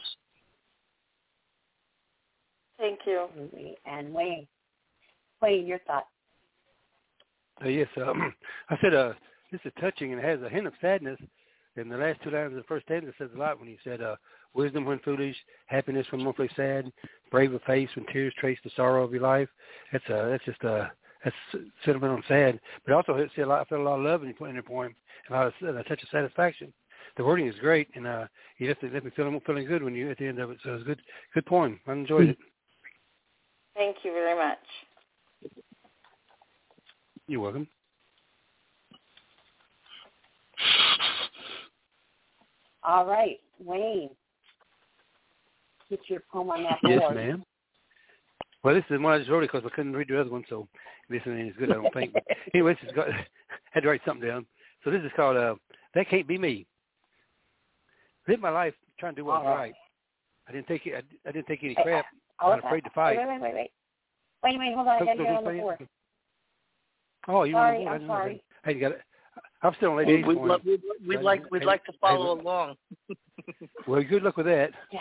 Thank you. And Wayne, Wayne, your thoughts? Uh, yes, um, I said uh, this is touching, and it has a hint of sadness. In the last two lines of the first stanza, it says a lot when he said, uh, wisdom when foolish, happiness when mournfully sad, brave of face when tears trace the sorrow of your life. That's uh, that's just uh, that's sentimental and sad. But also, it's a lot, I felt a lot of love in your poem, and a, lot of, and a touch of satisfaction. The wording is great, and uh, you left, left me feeling feeling good when you at the end of it. So it was a good good poem. I enjoyed it. Thank you very much. You're welcome. All right, Wayne, get your poem on that board. Yes, ma'am. Well, this is one I just wrote because I couldn't read the other one, so this ain't as good, I don't think. But anyway, this is got, had to write something down. So this is called uh, That Can't Be Me. Live my life trying to do what's right. right. I didn't take it. I, I didn't take any crap. Oh, I'm not afraid to fight. Wait, wait, wait, wait. Wait, wait, hold on. I got to get on the board. Oh, you sorry, on the board? I'm sorry. Hey, you got it. I'm still on We'd, we'd, lo- we'd, we'd like we'd like to follow hey, along. Well, good luck with that. Yeah.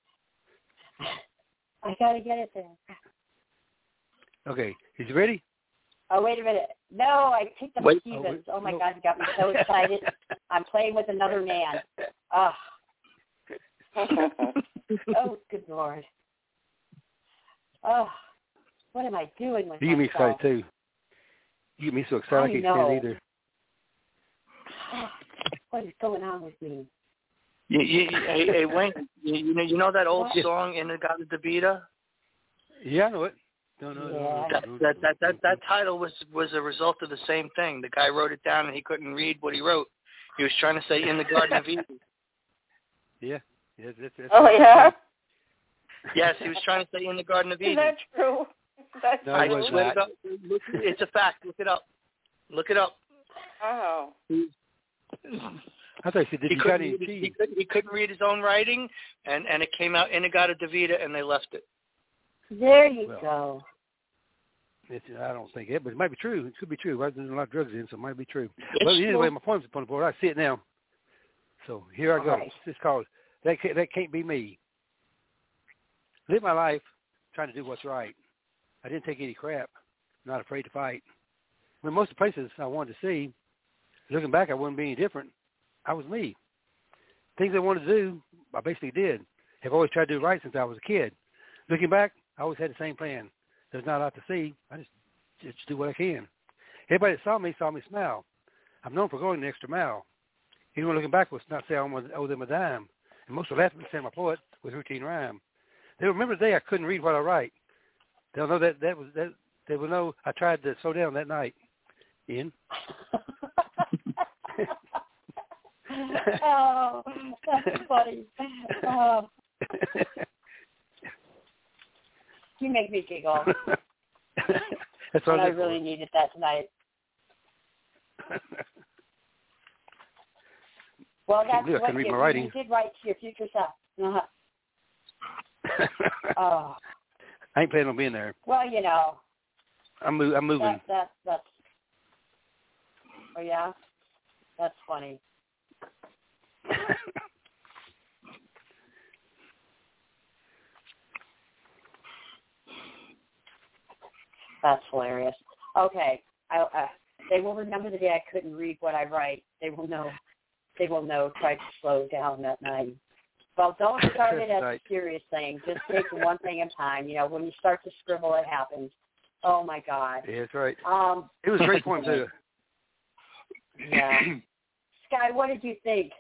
I got to get it there. Okay. Is you ready? Oh, wait a minute. No, I picked up wait, Stevens. Oh, oh, my no. God, you got me so excited. I'm playing with another man. Oh. Oh, good Lord. Oh, what am I doing with You get me myself? excited, too. You get me so excited I, I can't know. stand either. What is going on with me? You, you, hey, hey, Wayne, you, you know you know that old what? song In-A-Gadda-Da-Vida? Yeah, I know it. No, no, yeah. no, that, no, no, that, that, that, no. that title was, was a result of the same thing. The guy wrote it down and he couldn't read what he wrote. He was trying to say In the Garden of Eden. Yeah. yeah that's, that's, oh, yeah? Yes, he was trying to say In the Garden of Eden. Is that true? That's no, I true. just look it up. Look, it's a fact. Look it up. Look it up. Oh. I thought you said, did he you got any read, cheese? He couldn't, he couldn't read his own writing, and, and it came out In-A-Gadda-Da-Vida, and they left it. There you well, go. It's, I don't think it, but it might be true. It could be true. There's a lot of drugs in, so it might be true. It's well, anyway, true. my poem's up on the board. I see it now. So here I go. Right. It's called That Can't, that Can't Be Me. Live my life trying to do what's right. I didn't take any crap. Not afraid to fight. When most of the places I wanted to see, looking back, I wouldn't be any different. I was me. Things I wanted to do, I basically did. Have always tried to do right since I was a kid. Looking back, I always had the same plan. There's not a lot to see. I just just do what I can. Everybody that saw me saw me smile. I'm known for going the extra mile. Anyone looking backwards, not say I owe them a dime. And most will laugh at me saying I'm a poet with routine rhyme. They remember the day I couldn't read what I write. They'll know that that was that. They will know I tried to slow down that night. Ian. Oh, that's funny. Oh. You make me giggle. That's and I really needed that tonight. Well, that's I what read you, my writing. you did write to your future self. Uh-huh. Oh. I ain't planning on being there. Well, you know. I'm, mo- I'm moving. That, that, that's. Oh yeah, that's funny. That's hilarious. Okay, I, uh, they will remember the day I couldn't read what I write. They will know. They will know. Try to slow down that night. Well, don't start it as right. a serious thing. Just take one thing at a time. You know, when you start to scribble, it happens. Oh my God. Yeah, that's right. Um, it was a great poem too. Yeah. Sky, what did you think?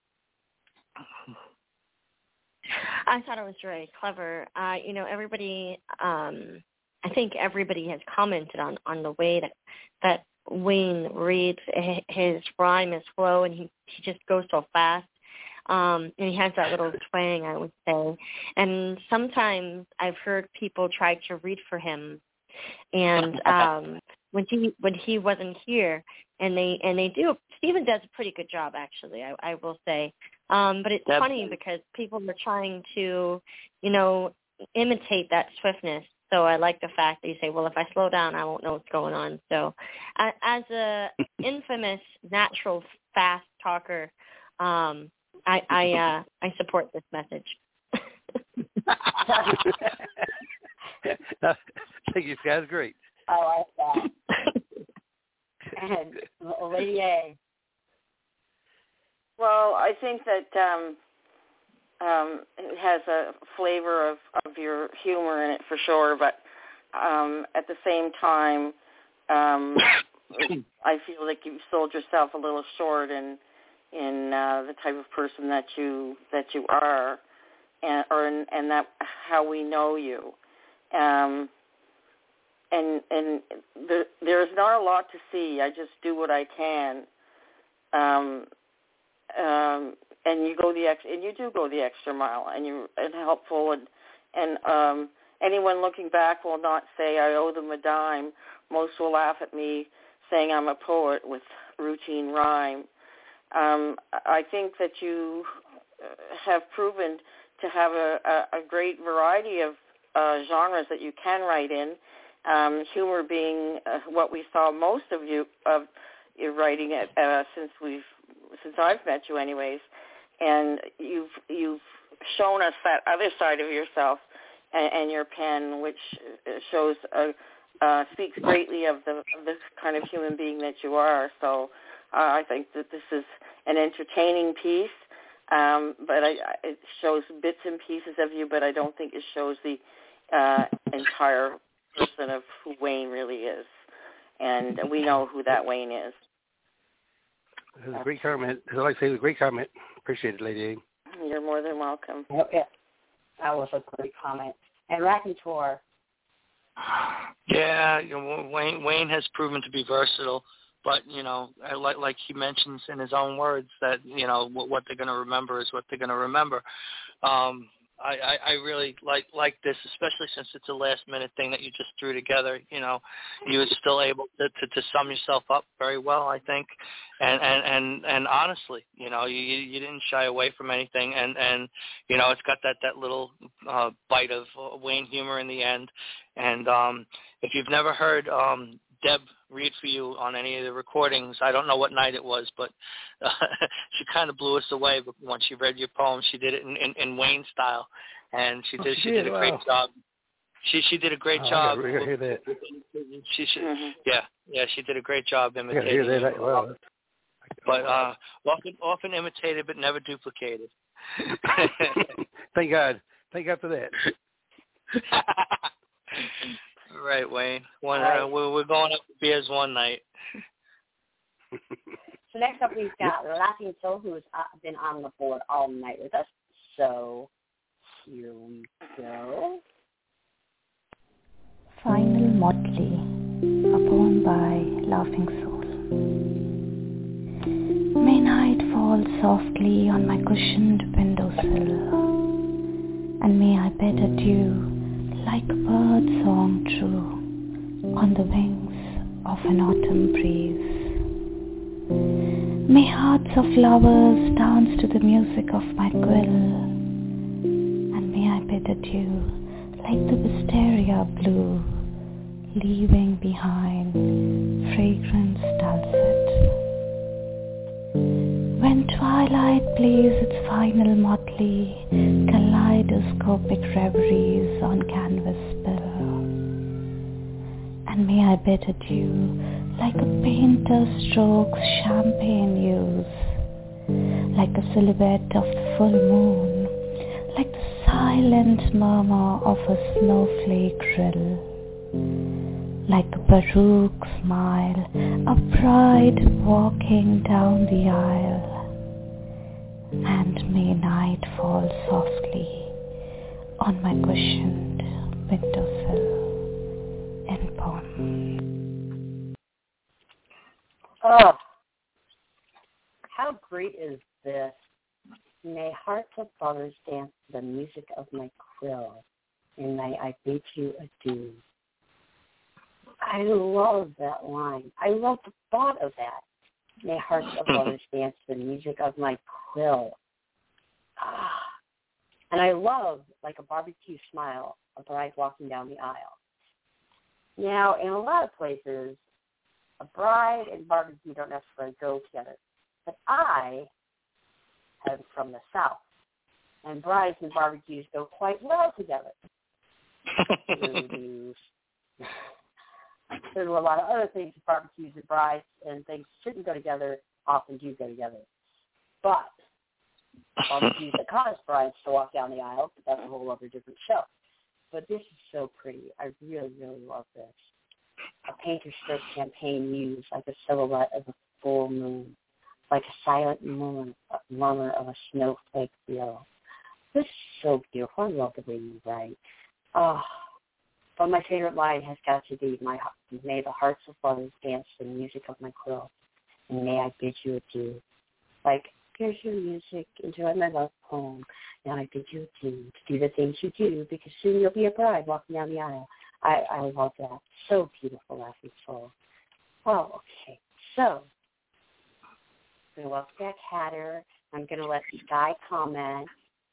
I thought it was very clever. Uh, you know, everybody, um, I think everybody has commented on, on the way that, that Wayne reads. His rhyme is slow, and he, he just goes so fast. Um, and he has that little twang, I would say. And sometimes I've heard people try to read for him, and um, when he when he wasn't here, and they and they do. Stephen does a pretty good job, actually. I, I will say. Um, but it's That's funny because people are trying to, you know, imitate that swiftness. So I like the fact that you say, well, if I slow down, I won't know what's going on. So uh, as a infamous natural fast talker, um, I I, uh, I support this message. Thank you, guys. Great. I like that. And Lady A. Well, I think that um, um, it has a flavor of, of your humor in it for sure, but um, at the same time, um, I feel like you've sold yourself a little short in in uh, the type of person that you that you are, and or in, and that how we know you. Um, and and there, there's not a lot to see. I just do what I can. Um, um, and you go the ex, and you do go the extra mile, and you're and helpful, and and um, anyone looking back will not say I owe them a dime. Most will laugh at me, saying I'm a poet with routine rhyme. Um, I think that you have proven to have a, a, a great variety of uh, genres that you can write in. Um, humor being uh, what we saw most of you of your writing it uh, since we've since I've met you, anyways. And you've you've shown us that other side of yourself and, and your pen, which shows a, uh, speaks greatly of the of this kind of human being that you are. So uh, I think that this is an entertaining piece, um, but I, it shows bits and pieces of you. But I don't think it shows the uh, entire person of who Wayne really is, and we know who that Wayne is. It was a great comment. As I like to say, it was a great comment. Appreciate it, Lady A. You're more than welcome. Okay. That was a great comment. And Raconteur. Yeah, you know, Wayne Wayne has proven to be versatile, but you know, I like like he mentions in his own words that you know what, what they're going to remember is what they're going to remember. Um, I, I, I really like like this, especially since it's a last minute thing that you just threw together. You know, you were still able to, to, to sum yourself up very well, I think, and and, and, and honestly, you know, you you didn't shy away from anything, and, and you know, it's got that that little uh, bite of Wayne humor in the end. And um, if you've never heard um, Deb read for you on any of the recordings, I don't know what night it was, but uh, she kind of blew us away when she read your poem. She did it in, in, in Wayne style, and she did oh, she, she did, did a wow. great job. She she did a great oh, job. I gotta hear that. She, she mm-hmm. yeah yeah she did a great job imitating. I hear that. Wow. But uh, often often imitated, but never duplicated. Thank God. Thank God for that. All right, Wayne. One, right. Uh, we're, we're going up to beers one night. So next up, we've got Laughing Soul, who has uh, been on the board all night with us. So here we go. Final Motley, a poem by Laughing Soul. May night fall softly on my cushioned windowsill, and may I bid adieu like a bird song true on the wings of an autumn breeze. May hearts of lovers dance to the music of my quill, and may I bid adieu like the wisteria blue, leaving behind fragrance dulcet. When twilight plays its final motley, kaleidoscopic reveries on canvas spill, and may I bid adieu like a painter strokes champagne hues, like a silhouette of the full moon, like the silent murmur of a snowflake rill, like a baroque smile, a bride walking down the aisle, and may night fall softly on my cushioned windowsill. End poem. Oh, how great is this? May hearts of lovers dance to the music of my quill, and may I bid you adieu. I love that line. I love the thought of that. May hearts of lovers dance to the music of my quill. Ah. And I love, like a barbecue smile, a bride walking down the aisle. Now, in a lot of places, a bride and barbecue don't necessarily go together. But I am from the South, and brides and barbecues go quite well together. There's a lot of other things, barbecues and brides and things shouldn't go together, often do go together. But barbecues that cause brides to walk down the aisle, but that's a whole other different show. But this is so pretty. I really, really love this. A painter strokes champagne muse like a silhouette of a full moon, like a silent moon, a murmur of a snowflake wheel. This is so beautiful. I love the way you write. Oh, but my favorite line has got to be, "My may the hearts of lovers dance to the music of my quill, and may I bid you adieu." Like, here's your music, enjoy my love poem, and I bid you adieu to do the things you do, because soon you'll be a bride walking down the aisle. I, I love that. So beautiful, Laughing Soul. Oh, okay. So, I'm going to welcome back Hatter. I'm going to let Sky comment.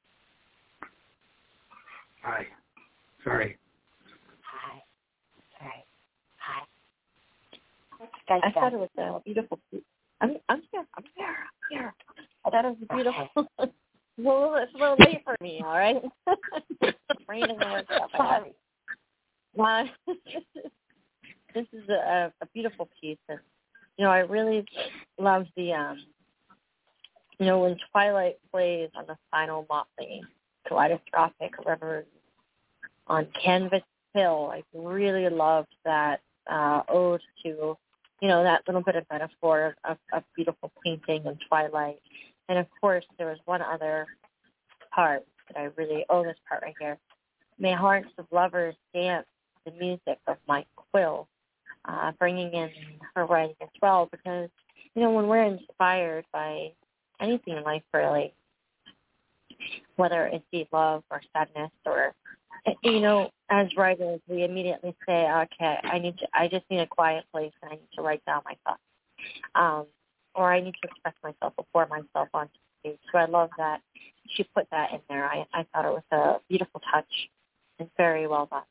Hi. Sorry. Hi. Sorry. Hi. Sky, I Sky. thought it was a beautiful. I'm, I'm here. I'm here. I'm here. I thought it was beautiful. Okay. It's a little, it's a little late for me, all right? Brain isn't working out. Sorry. Uh, this is a, a beautiful piece, and you know I really love the um, you know when Twilight plays on the final motley kaleidoscopic river on Canvas Hill. I really loved that uh, ode to you know that little bit of metaphor of, of beautiful painting and twilight, and of course there was one other part that I really oh this part right here. May hearts of lovers dance the music of my quill, uh, bringing in her writing as well, because, you know, when we're inspired by anything in life, really, whether it be love or sadness or, you know, as writers, we immediately say, okay, I need to, I just need a quiet place and I need to write down my thoughts. Um, or I need to express myself or pour myself onto the page. So I love that she put that in there. I, I thought it was a beautiful touch and very well done.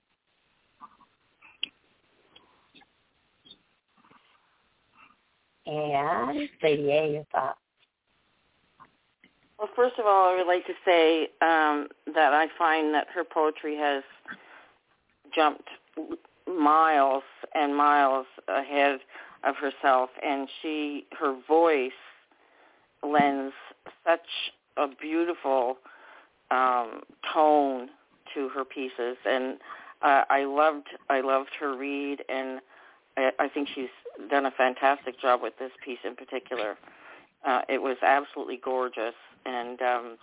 And Lady A, your thoughts? Well, first of all, I would like to say um, that I find that her poetry has jumped miles and miles ahead of herself, and she, her voice lends such a beautiful um, tone to her pieces, and uh, I loved, I loved her read, and I, I think she's done a fantastic job with this piece in particular. Uh, it was absolutely gorgeous, and um,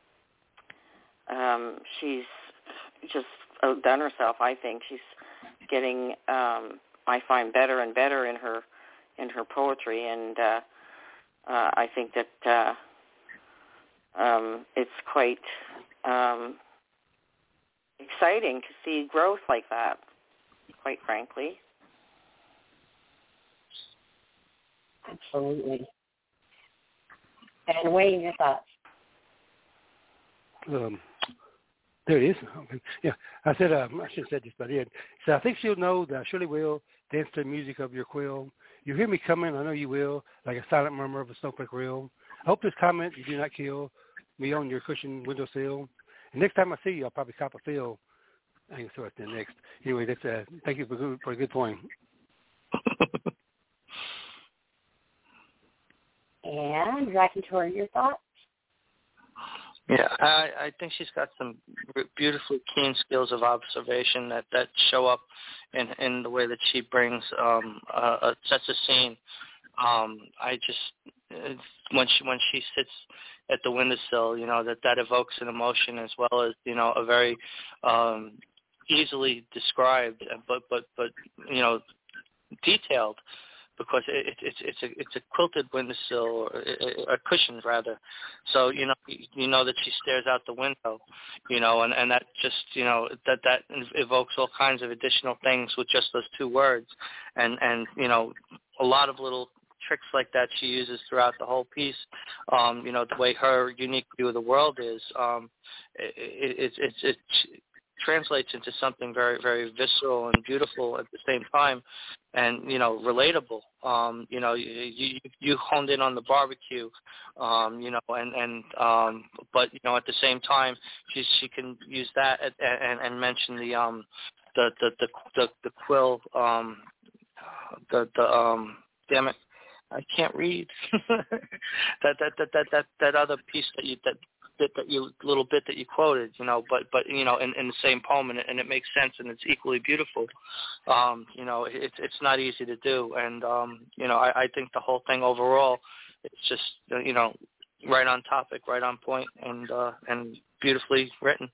um, she's just outdone herself. I think she's getting, um, I find, better and better in her in her poetry, and uh, uh, I think that uh, um, it's quite um, exciting to see growth like that, quite frankly. Absolutely. And Wayne, your thoughts? Um, there it is. Okay. Yeah, I said, um, I should have said this, but I did. So I think she'll know that I surely will dance to the music of your quill. You hear me coming, I know you will, like a silent murmur of a snowflake rill. I hope this comment you do not kill me on your cushion windowsill. And next time I see you, I'll probably cop a feel. I can start then next. Anyway, that's uh, thank you for, good, for a good point. And Raconteur, your thoughts? Yeah, I, I think she's got some beautifully keen skills of observation that, that show up in, in the way that she brings um, uh, uh, sets a scene. Um, I just when she when she sits at the windowsill, you know, that that evokes an emotion as well as, you know, a very um, easily described but but but you know detailed. Because it, it, it's it's a it's a quilted windowsill, or a, a cushion rather. So you know you know that she stares out the window, you know, and, and that just you know that that evokes all kinds of additional things with just those two words, and and you know a lot of little tricks like that she uses throughout the whole piece. Um, you know the way her unique view of the world is, um, it, it, it, it, it translates into something very, very visceral and beautiful at the same time, and you know, relatable. Um, you know, you, you you honed in on the barbecue, um, you know, and and um, but you know, at the same time, she she can use that and and, and mention the um the the the the, the quill um the the um damn it, I can't read that, that that that that that other piece that you that. Bit that you little bit that you quoted, you know, but but you know, in, in the same poem, and it, and it makes sense, and it's equally beautiful. Um, you know, it's it's not easy to do, and um, you know, I, I think the whole thing overall, it's just you know, right on topic, right on point, and uh, and beautifully written.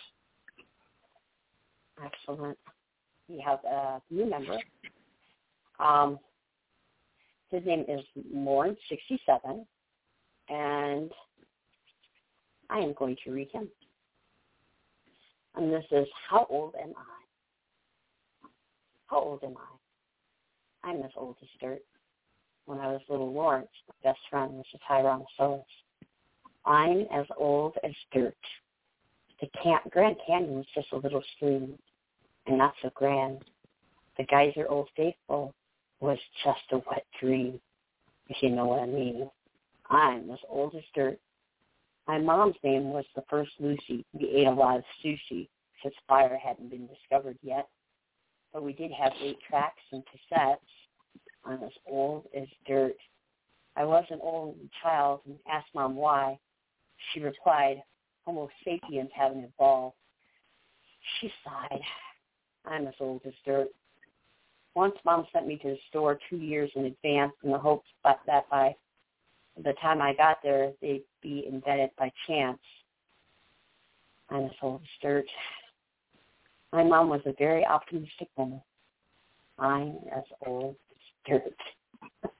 Excellent. We have a new member. Um, his name is Lawrence sixty-seven, and I am going to read him. And this is, how old am I? How old am I? I'm as old as dirt. When I was little Lawrence, my best friend was a Tyrannosaurus. I'm as old as dirt. The can- Grand Canyon was just a little stream, and not so grand. The geyser Old Faithful was just a wet dream, if you know what I mean. I'm as old as dirt. My mom's name was the first Lucy. We ate a lot of sushi because fire hadn't been discovered yet. But we did have eight tracks and cassettes. I'm as old as dirt. I was an old child and asked Mom why. She replied, Homo sapiens haven't evolved. She sighed. I'm as old as dirt. Once Mom sent me to the store two years in advance in the hopes that by the time I got there, they'd be invented by chance. I'm as old as dirt. My mom was a very optimistic woman. I'm as old as dirt.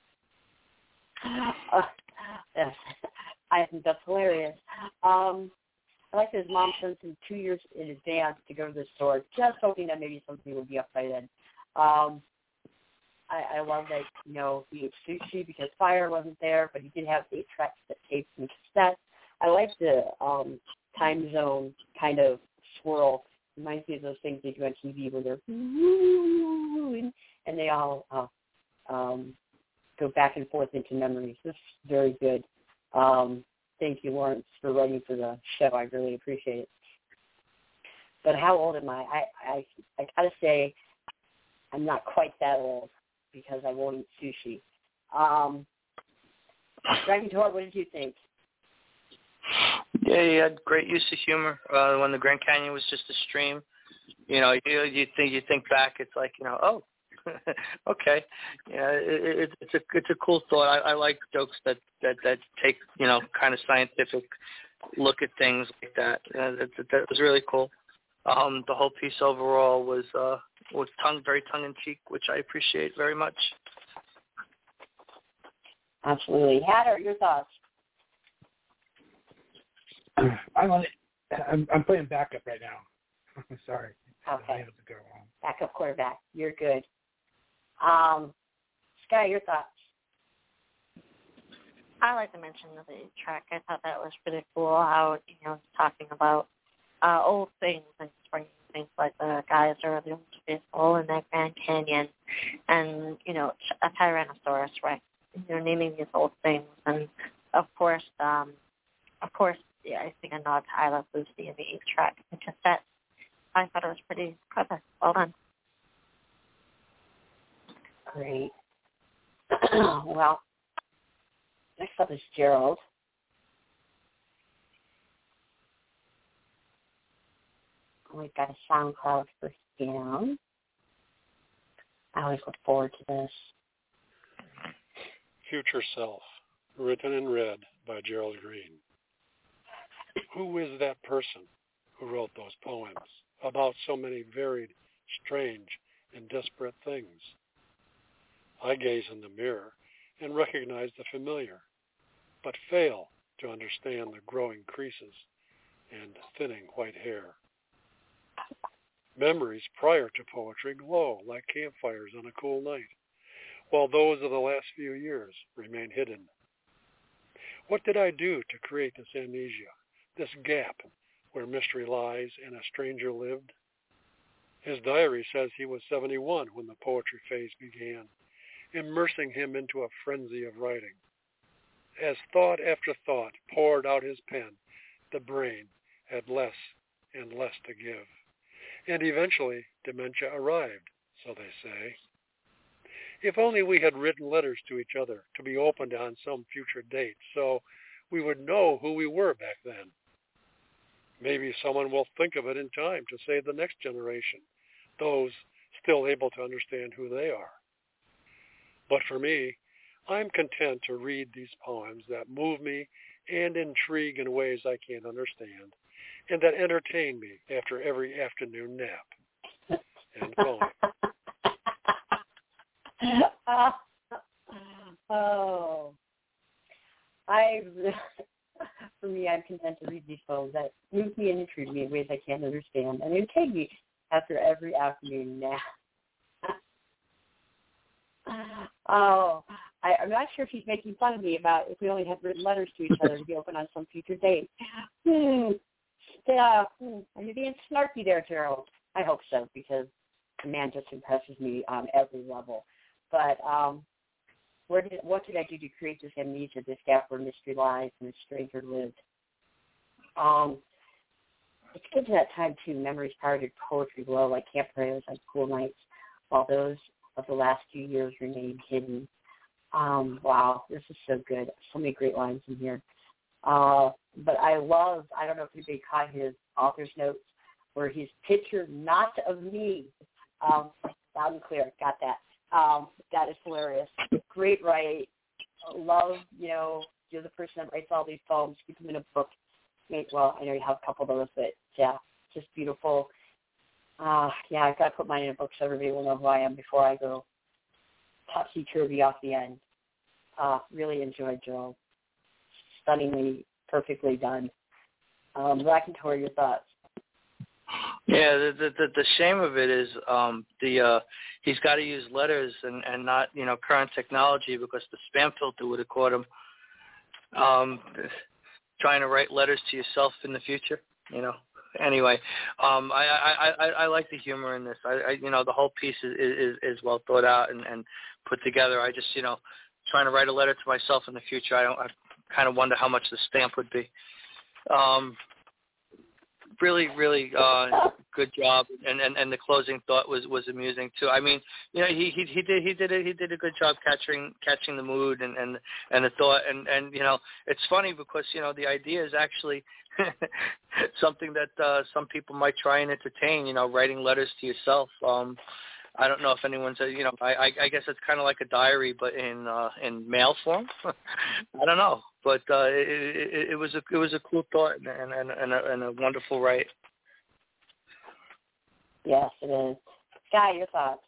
uh, yes. I think that's hilarious. Um, I like that his mom sent him two years in advance to go to the store, just hoping that maybe something would be up by then. Um, I, I love that, you know, he ate sushi because fire wasn't there, but he did have eight tracks that tapes and cassettes. I like the um, time zone kind of swirl. It reminds me of those things they do on T V where they're and they all uh, um, go back and forth into memories. This is very good. Um, thank you, Lawrence, for writing for the show. I really appreciate it. But how old am I? I, I, I gotta say, I'm not quite that old, because I won't eat sushi. Um, Dragon Tor, what did you think? Yeah, he had great use of humor. Uh, when the Grand Canyon was just a stream, you know, you you think you think back, it's like, you know, oh, Okay, yeah, it, it, it's a it's a cool thought. I, I like jokes that, that, that take you know kind of scientific look at things like that. Uh, that, that was really cool. Um, the whole piece overall was uh, was tongue very tongue in cheek, which I appreciate very much. Absolutely, Hatter, your thoughts? I'm on, I'm, I'm playing backup right now. Sorry. Okay. Backup quarterback. You're good. Um, Sky, your thoughts? I like to mention the track. I thought that was pretty cool. How you know talking about uh, old things and bringing things like the geyser of the Old Faithful and that Grand Canyon, and you know a Tyrannosaurus Rex. You know, naming these old things, and of course, um, of course, yeah, I think a nod to I Love Lucy in the eighth track. It's just that I thought it was pretty clever. Well done. Great. Well, next up is Gerald. We've got a SoundCloud for him. I always look forward to this. Future Self, written in red by Gerald Green. Who is that person who wrote those poems about so many varied, strange, and disparate things? I gaze in the mirror and recognize the familiar, but fail to understand the growing creases and thinning white hair. Memories prior to poetry glow like campfires on a cool night, while those of the last few years remain hidden. What did I do to create this amnesia, this gap where mystery lies and a stranger lived? His diary says he was seventy-one when the poetry phase began, immersing him into a frenzy of writing. As thought after thought poured out his pen, the brain had less and less to give. And eventually dementia arrived, so they say. If only we had written letters to each other to be opened on some future date, so we would know who we were back then. Maybe someone will think of it in time to save the next generation, those still able to understand who they are. But for me, I'm content to read these poems that move me and intrigue in ways I can't understand, and that entertain me after every afternoon nap. End poem. uh, oh, I, for me, I'm content to read these poems that move me and intrigue me in ways I can't understand, and entertain me after every afternoon nap. Oh, I, I'm not sure if he's making fun of me about if we only had written letters to each other to be open on some future date. Hmm. Yeah. Hmm. Are you being snarky there, Gerald? I hope so, because the man just impresses me on every level. But um, where did, what did I do to create this amnesia, this gap where mystery lies and a stranger lived? Um, it's good to that time, too. Memories prior to poetry glow like campfires on cool nights, while those of the last few years remain hidden. Um, wow, this is so good. So many great lines in here. Uh, but I love, I don't know if anybody caught his author's notes, where he's pictured not of me. Um, loud and clear, got that. Um, that is hilarious. Great write. Love, you know, you're the person that writes all these poems. Keep them in a book. Well, I know you have a couple of those, but yeah, just beautiful. Uh, yeah, I've got to put mine in a book so everybody will know who I am before I go topsy-turvy off the end. Uh, really enjoyed Joe. Stunningly, perfectly done. Um, Raconteur, your thoughts? Yeah, the, the the the shame of it is um, the uh, he's got to use letters and, and not you know current technology because the spam filter would have caught him. Um, trying to write letters to yourself in the future, you know. Anyway, um, I, I, I, I like the humor in this. I, I you know the whole piece is, is, is well thought out and, and put together. I just you know trying to write a letter to myself in the future. I don't. I kind of wonder how much the stamp would be. Um, really, really uh, good job, and, and, and the closing thought was, was amusing too. I mean, you know, he he, he did he did a, he did a good job catching catching the mood and, and, and the thought, and, and you know, it's funny because you know the idea is actually something that uh, some people might try and entertain. You know, writing letters to yourself. Um, I don't know if anyone's, you know, I, I, I guess it's kind of like a diary, but in uh, in mail form. I don't know, but uh, it, it, it was a it was a cool thought and and and a, and a wonderful write. Yes, it is. Sky, your thoughts?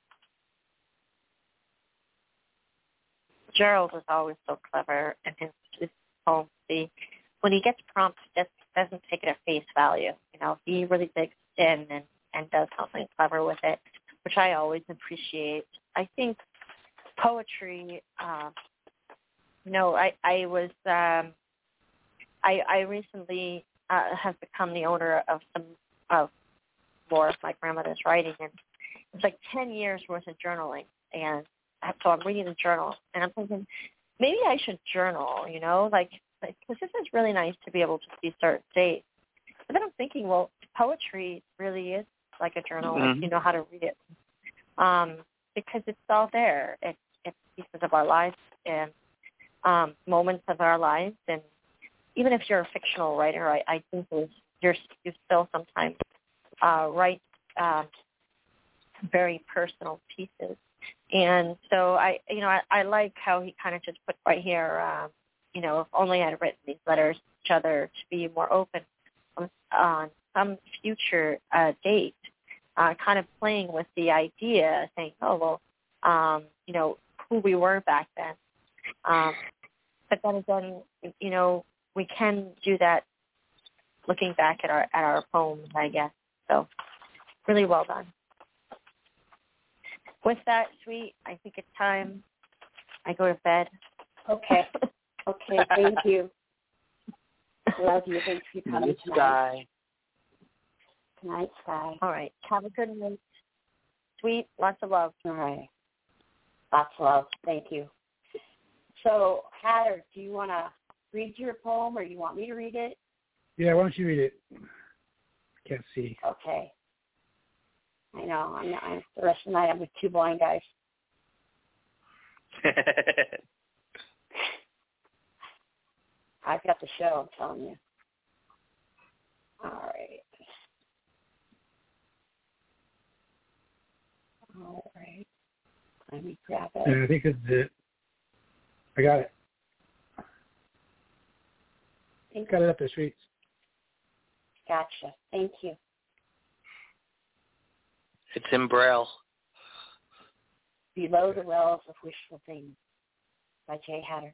Gerald is always so clever, and his, his poems, the, when he gets prompts, he just doesn't take it at face value. You know, he really digs in and, and does something clever with it, which I always appreciate. I think poetry, uh, you know, I, I was, um, I, I recently uh, have become the owner of some of more of my grandmother's writing, and it's like ten years worth of journaling, and so I'm reading the journal, and I'm thinking, maybe I should journal, you know, like, like, because this is really nice to be able to see certain dates. But then I'm thinking, well, poetry really is like a journal mm-hmm. if you know how to read it, um, because it's all there. It's, it's pieces of our lives and um, moments of our lives, and even if you're a fictional writer, I, I think there's, you're, you still sometimes uh, write uh, very personal pieces. And so I, you know, I, I like how he kind of just put right here, um, you know, if only I had written these letters to each other to be more open on, on some future uh, date, uh, kind of playing with the idea, saying, oh, well, um, you know, who we were back then. Um, but then again, you know, we can do that looking back at our at our poems, I guess. So really well done. With that, sweet, I think it's time I go to bed. Okay. Okay, thank you. Love you. Thanks for coming tonight. Sky. Good night, Sky. All right. Have a good night. Sweet, lots of love. All right. Lots of love. Thank you. So, Hatter, do you want to read your poem, or you want me to read it? Yeah, why don't you read it? I can't see. Okay. I know. I'm, not, I'm the rest of the night I'm with two blind guys. I've got the show, I'm telling you. All right. All right. Let me grab it. Yeah, I think it's it. I got it. Thank got it up there, sweet. Gotcha. Thank you. It's in Braille. Below the Wells of Wishful Things by Jay Hatter.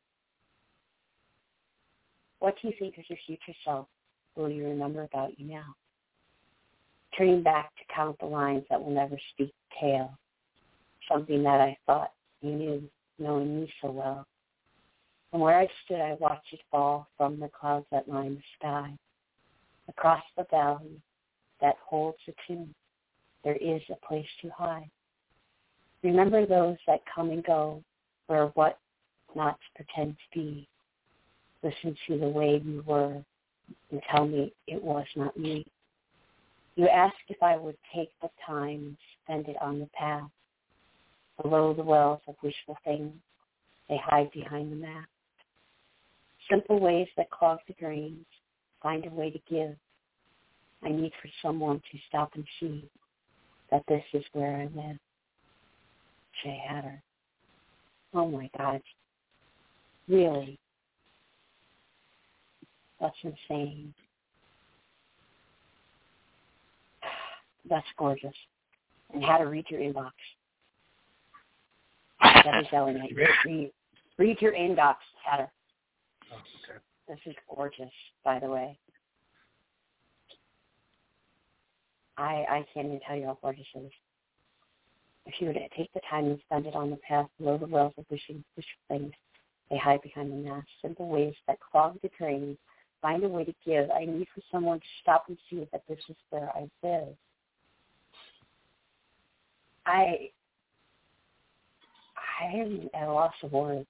What do you think of your future self will you remember about you now? Turning back to count the lines that will never speak tale, something that I thought you knew, knowing me so well. From where I stood, I watched it fall from the clouds that line the sky. Across the valley that holds a tune, there is a place too high. Remember those that come and go, where what not pretend to be. Listen to the way you were and tell me it was not me. You asked if I would take the time and spend it on the path. Below the wells of wishful things, they hide behind the mask. Simple ways that clog the drains, find a way to give. I need for someone to stop and see that this is where I live. Jay Hatter. Oh my God. Really? That's insane. That's gorgeous. And how to read your inbox. Debbie Zelly, read, read your inbox, Hatter. Oh, okay. This is gorgeous, by the way. I I can't even tell you how gorgeous it is. If you were to take the time and spend it on the path below the wells of wishing, wishful things, they hide behind the mask. Simple ways that clog the drain, find a way to give. I need for someone to stop and see that this is where I live. I I am at a loss of words.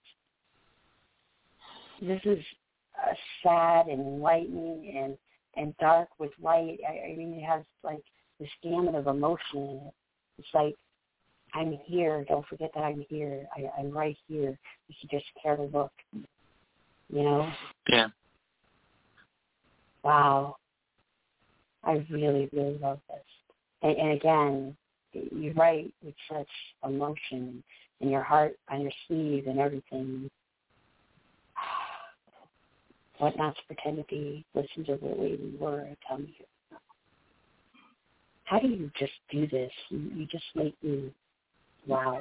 This is uh, sad and enlightening and, and dark with light. I, I mean, it has like this gamut of emotion in it. It's like, I'm here. Don't forget that I'm here. I, I'm right here. You should just care to look. You know? Yeah. Wow. I really, really love this. And, and again, you write with such emotion and your heart on your sleeve and everything. What not to pretend to be? Listen to the way we were. Tell me, how do you just do this? You, you just make me, wow.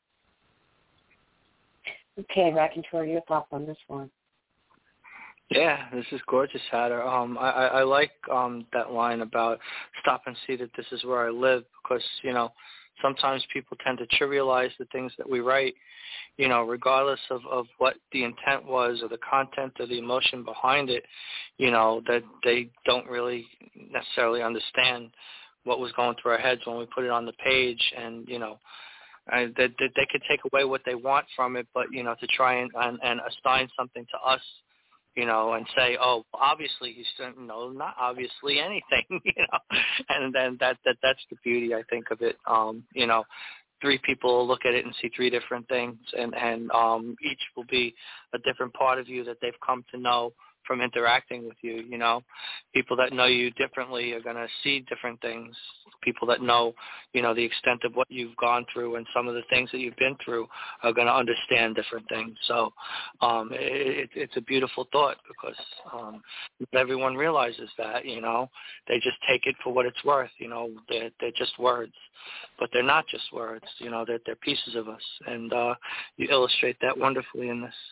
Okay, Raconteur, your thoughts on this one? Yeah, this is gorgeous, Hatter. Um, I, I, I like um, that line about stop and see that this is where I live, because, you know, sometimes people tend to trivialize the things that we write, you know, regardless of, of what the intent was or the content or the emotion behind it, you know, that they don't really necessarily understand what was going through our heads when we put it on the page. And, you know, I, that, that they could take away what they want from it, but, you know, to try and, and, and assign something to us, you know, and say, oh, obviously he's, no, not obviously anything, you know, and then that, that that's the beauty, I think, of it. Um, you know, three people look at it and see three different things, and, and um, each will be a different part of you that they've come to know from interacting with you, you know. People that know you differently are going to see different things. People that know, you know, the extent of what you've gone through and some of the things that you've been through are going to understand different things. So um, it, it's a beautiful thought, because um, everyone realizes that, you know. They just take it for what it's worth, you know. They're, they're just words. But they're not just words, you know. They're, they're pieces of us. And uh, you illustrate that wonderfully in this.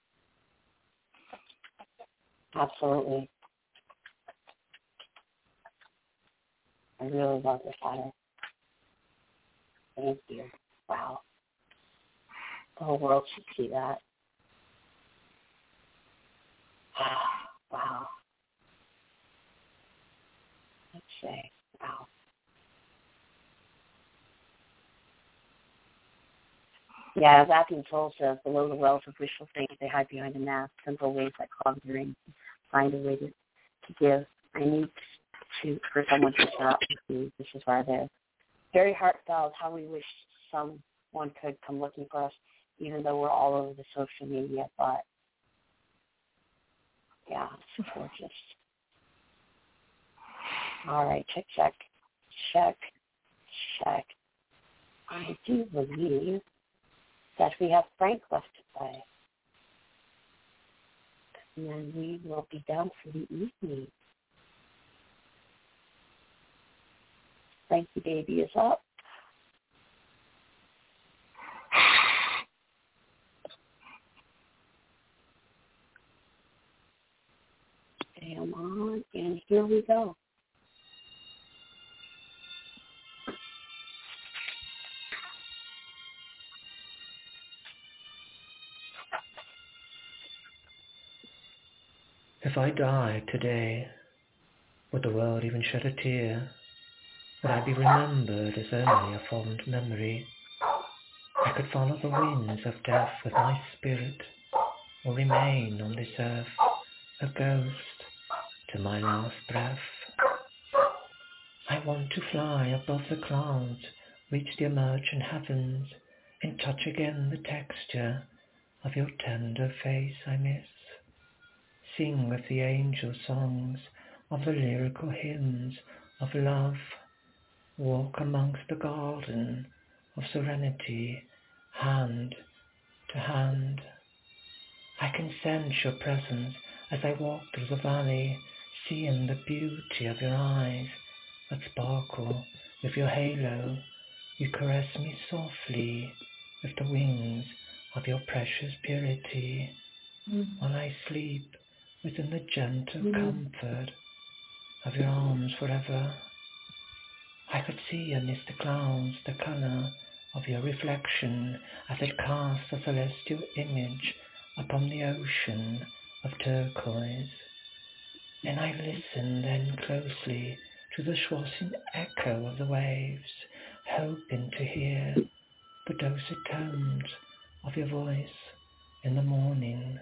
Absolutely. I really love this letter. Thank you. Wow. The whole world should see that. Wow. Let's say, wow. Yeah, as Acting Soul says, below the wealth of wishful things they hide behind a mask, simple ways that clog their rings, find a way to, to give. I need to for someone to stop me. This is why they're very heartfelt. How we wish someone could come looking for us, even though we're all over the social media. But yeah, it's gorgeous. All right, check, check, check, check. I do believe that we have Frank left to play. And then we will be done for the evening. Frankie Baby is up. Come on, and here we go. If I died today, would the world even shed a tear? Would I be remembered as only a fond memory? I could follow the winds of death with my spirit, or remain on this earth a ghost to my last breath. I want to fly above the clouds, reach the emergent heavens, and touch again the texture of your tender face I miss. Sing with the angel songs of the lyrical hymns of love. Walk amongst the garden of serenity, hand to hand. I can sense your presence as I walk through the valley, seeing the beauty of your eyes that sparkle with your halo. You caress me softly with the wings of your precious purity, mm. while I sleep within the gentle mm. comfort of your arms forever. I could see amidst the clouds the colour of your reflection as it casts a celestial image upon the ocean of turquoise. And I listen then closely to the swashing echo of the waves, hoping to hear the dulcet tones of your voice in the morning.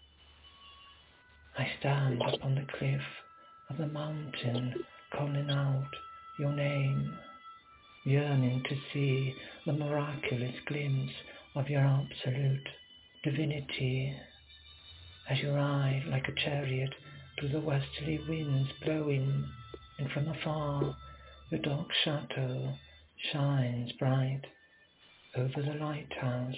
I stand upon the cliff of the mountain, calling out your name, yearning to see the miraculous glimpse of your absolute divinity, as you ride like a chariot through the westerly winds blowing, and from afar your dark shadow shines bright over the lighthouse.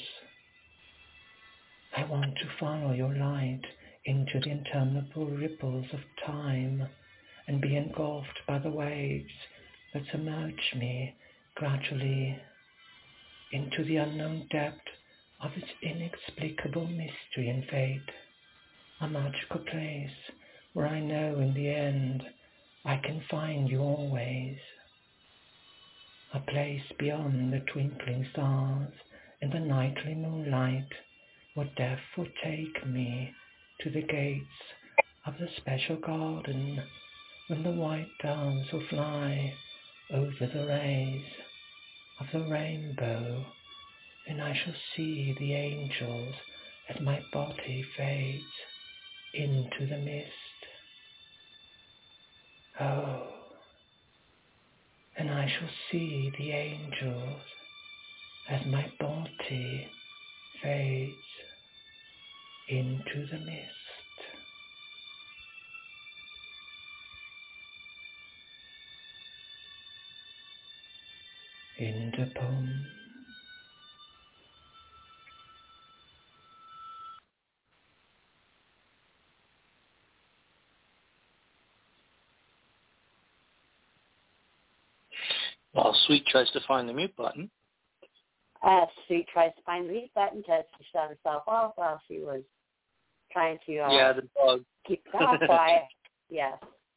I want to follow your light into the interminable ripples of time and be engulfed by the waves that submerge me gradually into the unknown depth of its inexplicable mystery and fate, a magical place where I know in the end I can find you always, a place beyond the twinkling stars and the nightly moonlight, where death will take me to the gates of the special garden, when the white doves will fly over the rays of the rainbow, and I shall see the angels as my body fades into the mist. Oh, and I shall see the angels as my body fades into the mist. In the poem. While Sweet tries to find the mute button. Uh, Sweet tries to find the mute button to shut herself off while she was trying to uh, yeah, the dog. keep the dog quiet. Yes.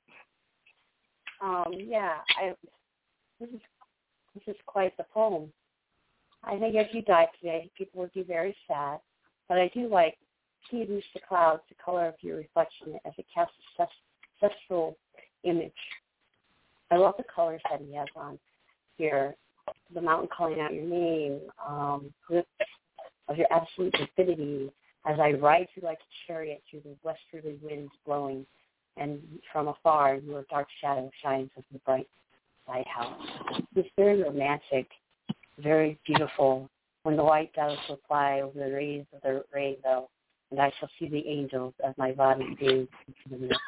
Um, yeah, I, this is this is quite the poem. I think if you died today, people would be very sad. But I do like "He Loose the Clouds, the color of your reflection," as it casts a ancestral image. I love the colors that he has on here. The mountain calling out your name, um, glimpse of your absolute infinity as I ride you like a chariot through the westerly winds blowing, and from afar your dark shadow shines as the bright lighthouse. It's very romantic, very beautiful. When the white doves will fly over the rays of the rainbow, and I shall see the angels as my body fades into the mist.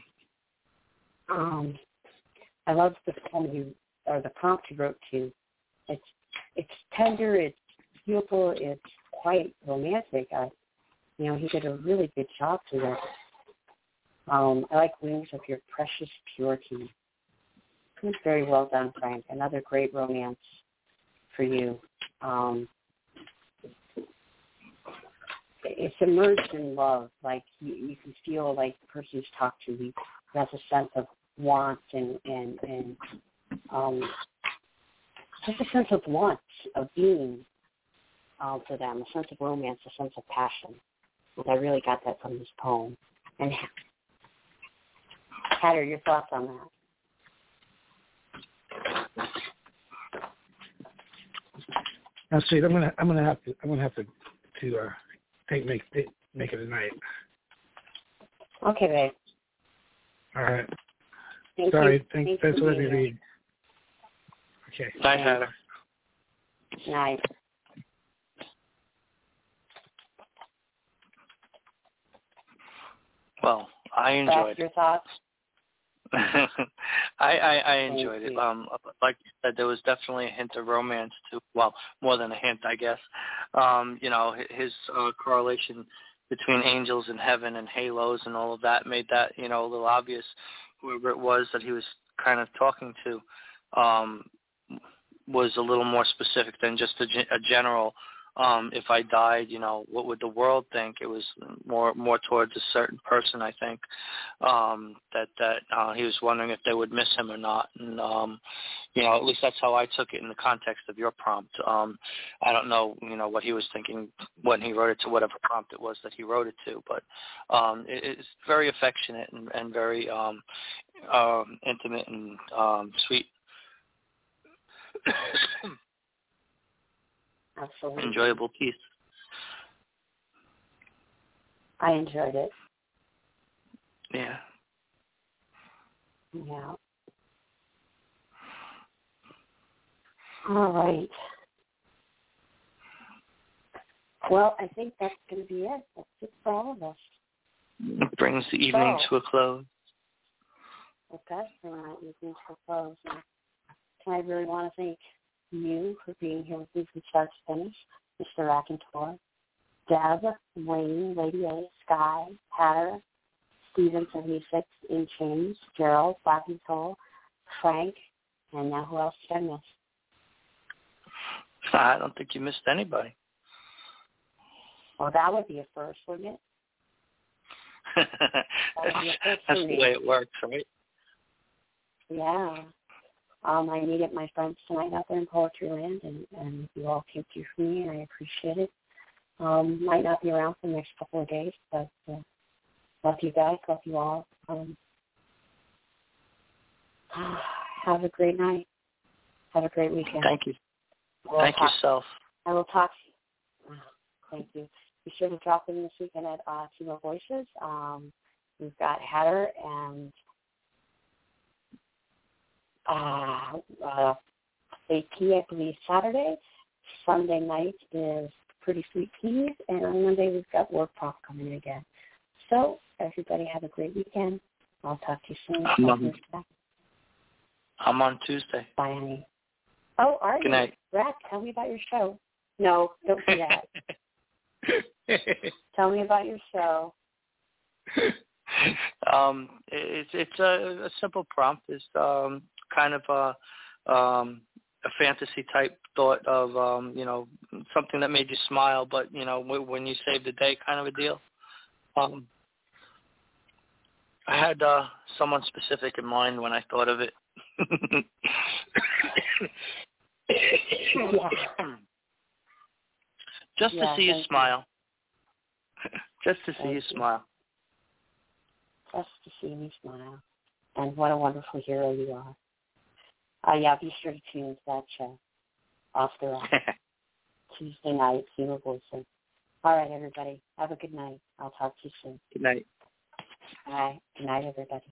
Um, I love the poem you, or the prompt you wrote to. It's it's tender, it's beautiful, it's quite romantic. I, you know, he did a really good job to this. Um, I like Wings of Your Precious Purity. It's very well done, Frank. Another great romance for you. Um, it's immersed in love. Like you, you can feel like the person who's talked to, he has a sense of want and and and um, just a sense of want of being uh, for them, a sense of romance, a sense of passion. And I really got that from this poem. And Hatter, your thoughts on that? Now, see, I'm gonna I'm gonna have to I'm gonna have to to uh, take make make it a night. Okay, babe. All right. Thank Sorry, you. thank, Thanks thanks for for letting me being read. Okay. Night, Heather. Night. Well, I enjoyed That's your thoughts? I, I, I enjoyed Thank it. you. Um, like you said, there was definitely a hint of romance to, well, more than a hint, I guess. Um, you know, his uh, correlation between angels and heaven and halos and all of that made that, you know, a little obvious. Whoever it was that he was kind of talking to um, was a little more specific than just a, a general, um, if I died, you know, what would the world think? It was more more towards a certain person, I think, um, that, that uh, he was wondering if they would miss him or not. And, um, you know, at least that's how I took it in the context of your prompt. Um, I don't know, you know, what he was thinking when he wrote it to whatever prompt it was that he wrote it to, but um, it, it's very affectionate and, and very um, um, intimate and um, sweet. Absolutely. Enjoyable piece. I enjoyed it. Yeah. Yeah. All right. Well, I think that's going to be it. That's it for all of us. It brings the evening so, to a close. It does bring our evening to a close. And I really want to thank you for being here with me from start to finish, Mister Raconteur, Deb, Wayne, Lady A, Sky, Hatter, Steven seventy-six, In Chains, Gerald, Black and Soul, Frank, and now who else did I miss? I don't think you missed anybody. Well, that would be a first, wouldn't it? That's the way it works, right? Yeah. Um, I needed my friends tonight out there in Poetry Land, and, and you all came through for me, and I appreciate it. Um, might not be around for the next couple of days, but uh, love you guys, love you all. Um, have a great night. Have a great weekend. Thank you. We'll Thank talk, yourself. I will talk to you. Thank you. Be sure to drop in this weekend at uh, Team Voices. Um, we've got Hatter and uh, uh, A P, I believe, Saturday. Sunday night is Pretty Sweet Peas, and on Monday we've got Work Prop coming in again. So everybody have a great weekend. I'll talk to you soon. I'm on, I'm on Tuesday. Bye, honey. Oh, are Good you? night. Rat, tell me about your show. No, don't do that. Tell me about your show. Um, it's it's a, a simple prompt. It's um, kind of a um, a fantasy type thought of um, you know, something that made you smile, but you know, w- when you saved the day, kind of a deal. Um, I had uh, someone specific in mind when I thought of it. Yeah. Just to yeah, see you smile. Just to see Thank you you. smile. Just to see me smile. And what a wonderful hero you are. Uh, yeah, be sure to tune into that show. Oscar Tuesday night, Humor Voices. All right, everybody. Have a good night. I'll talk to you soon. Good night. All right. Good night, everybody.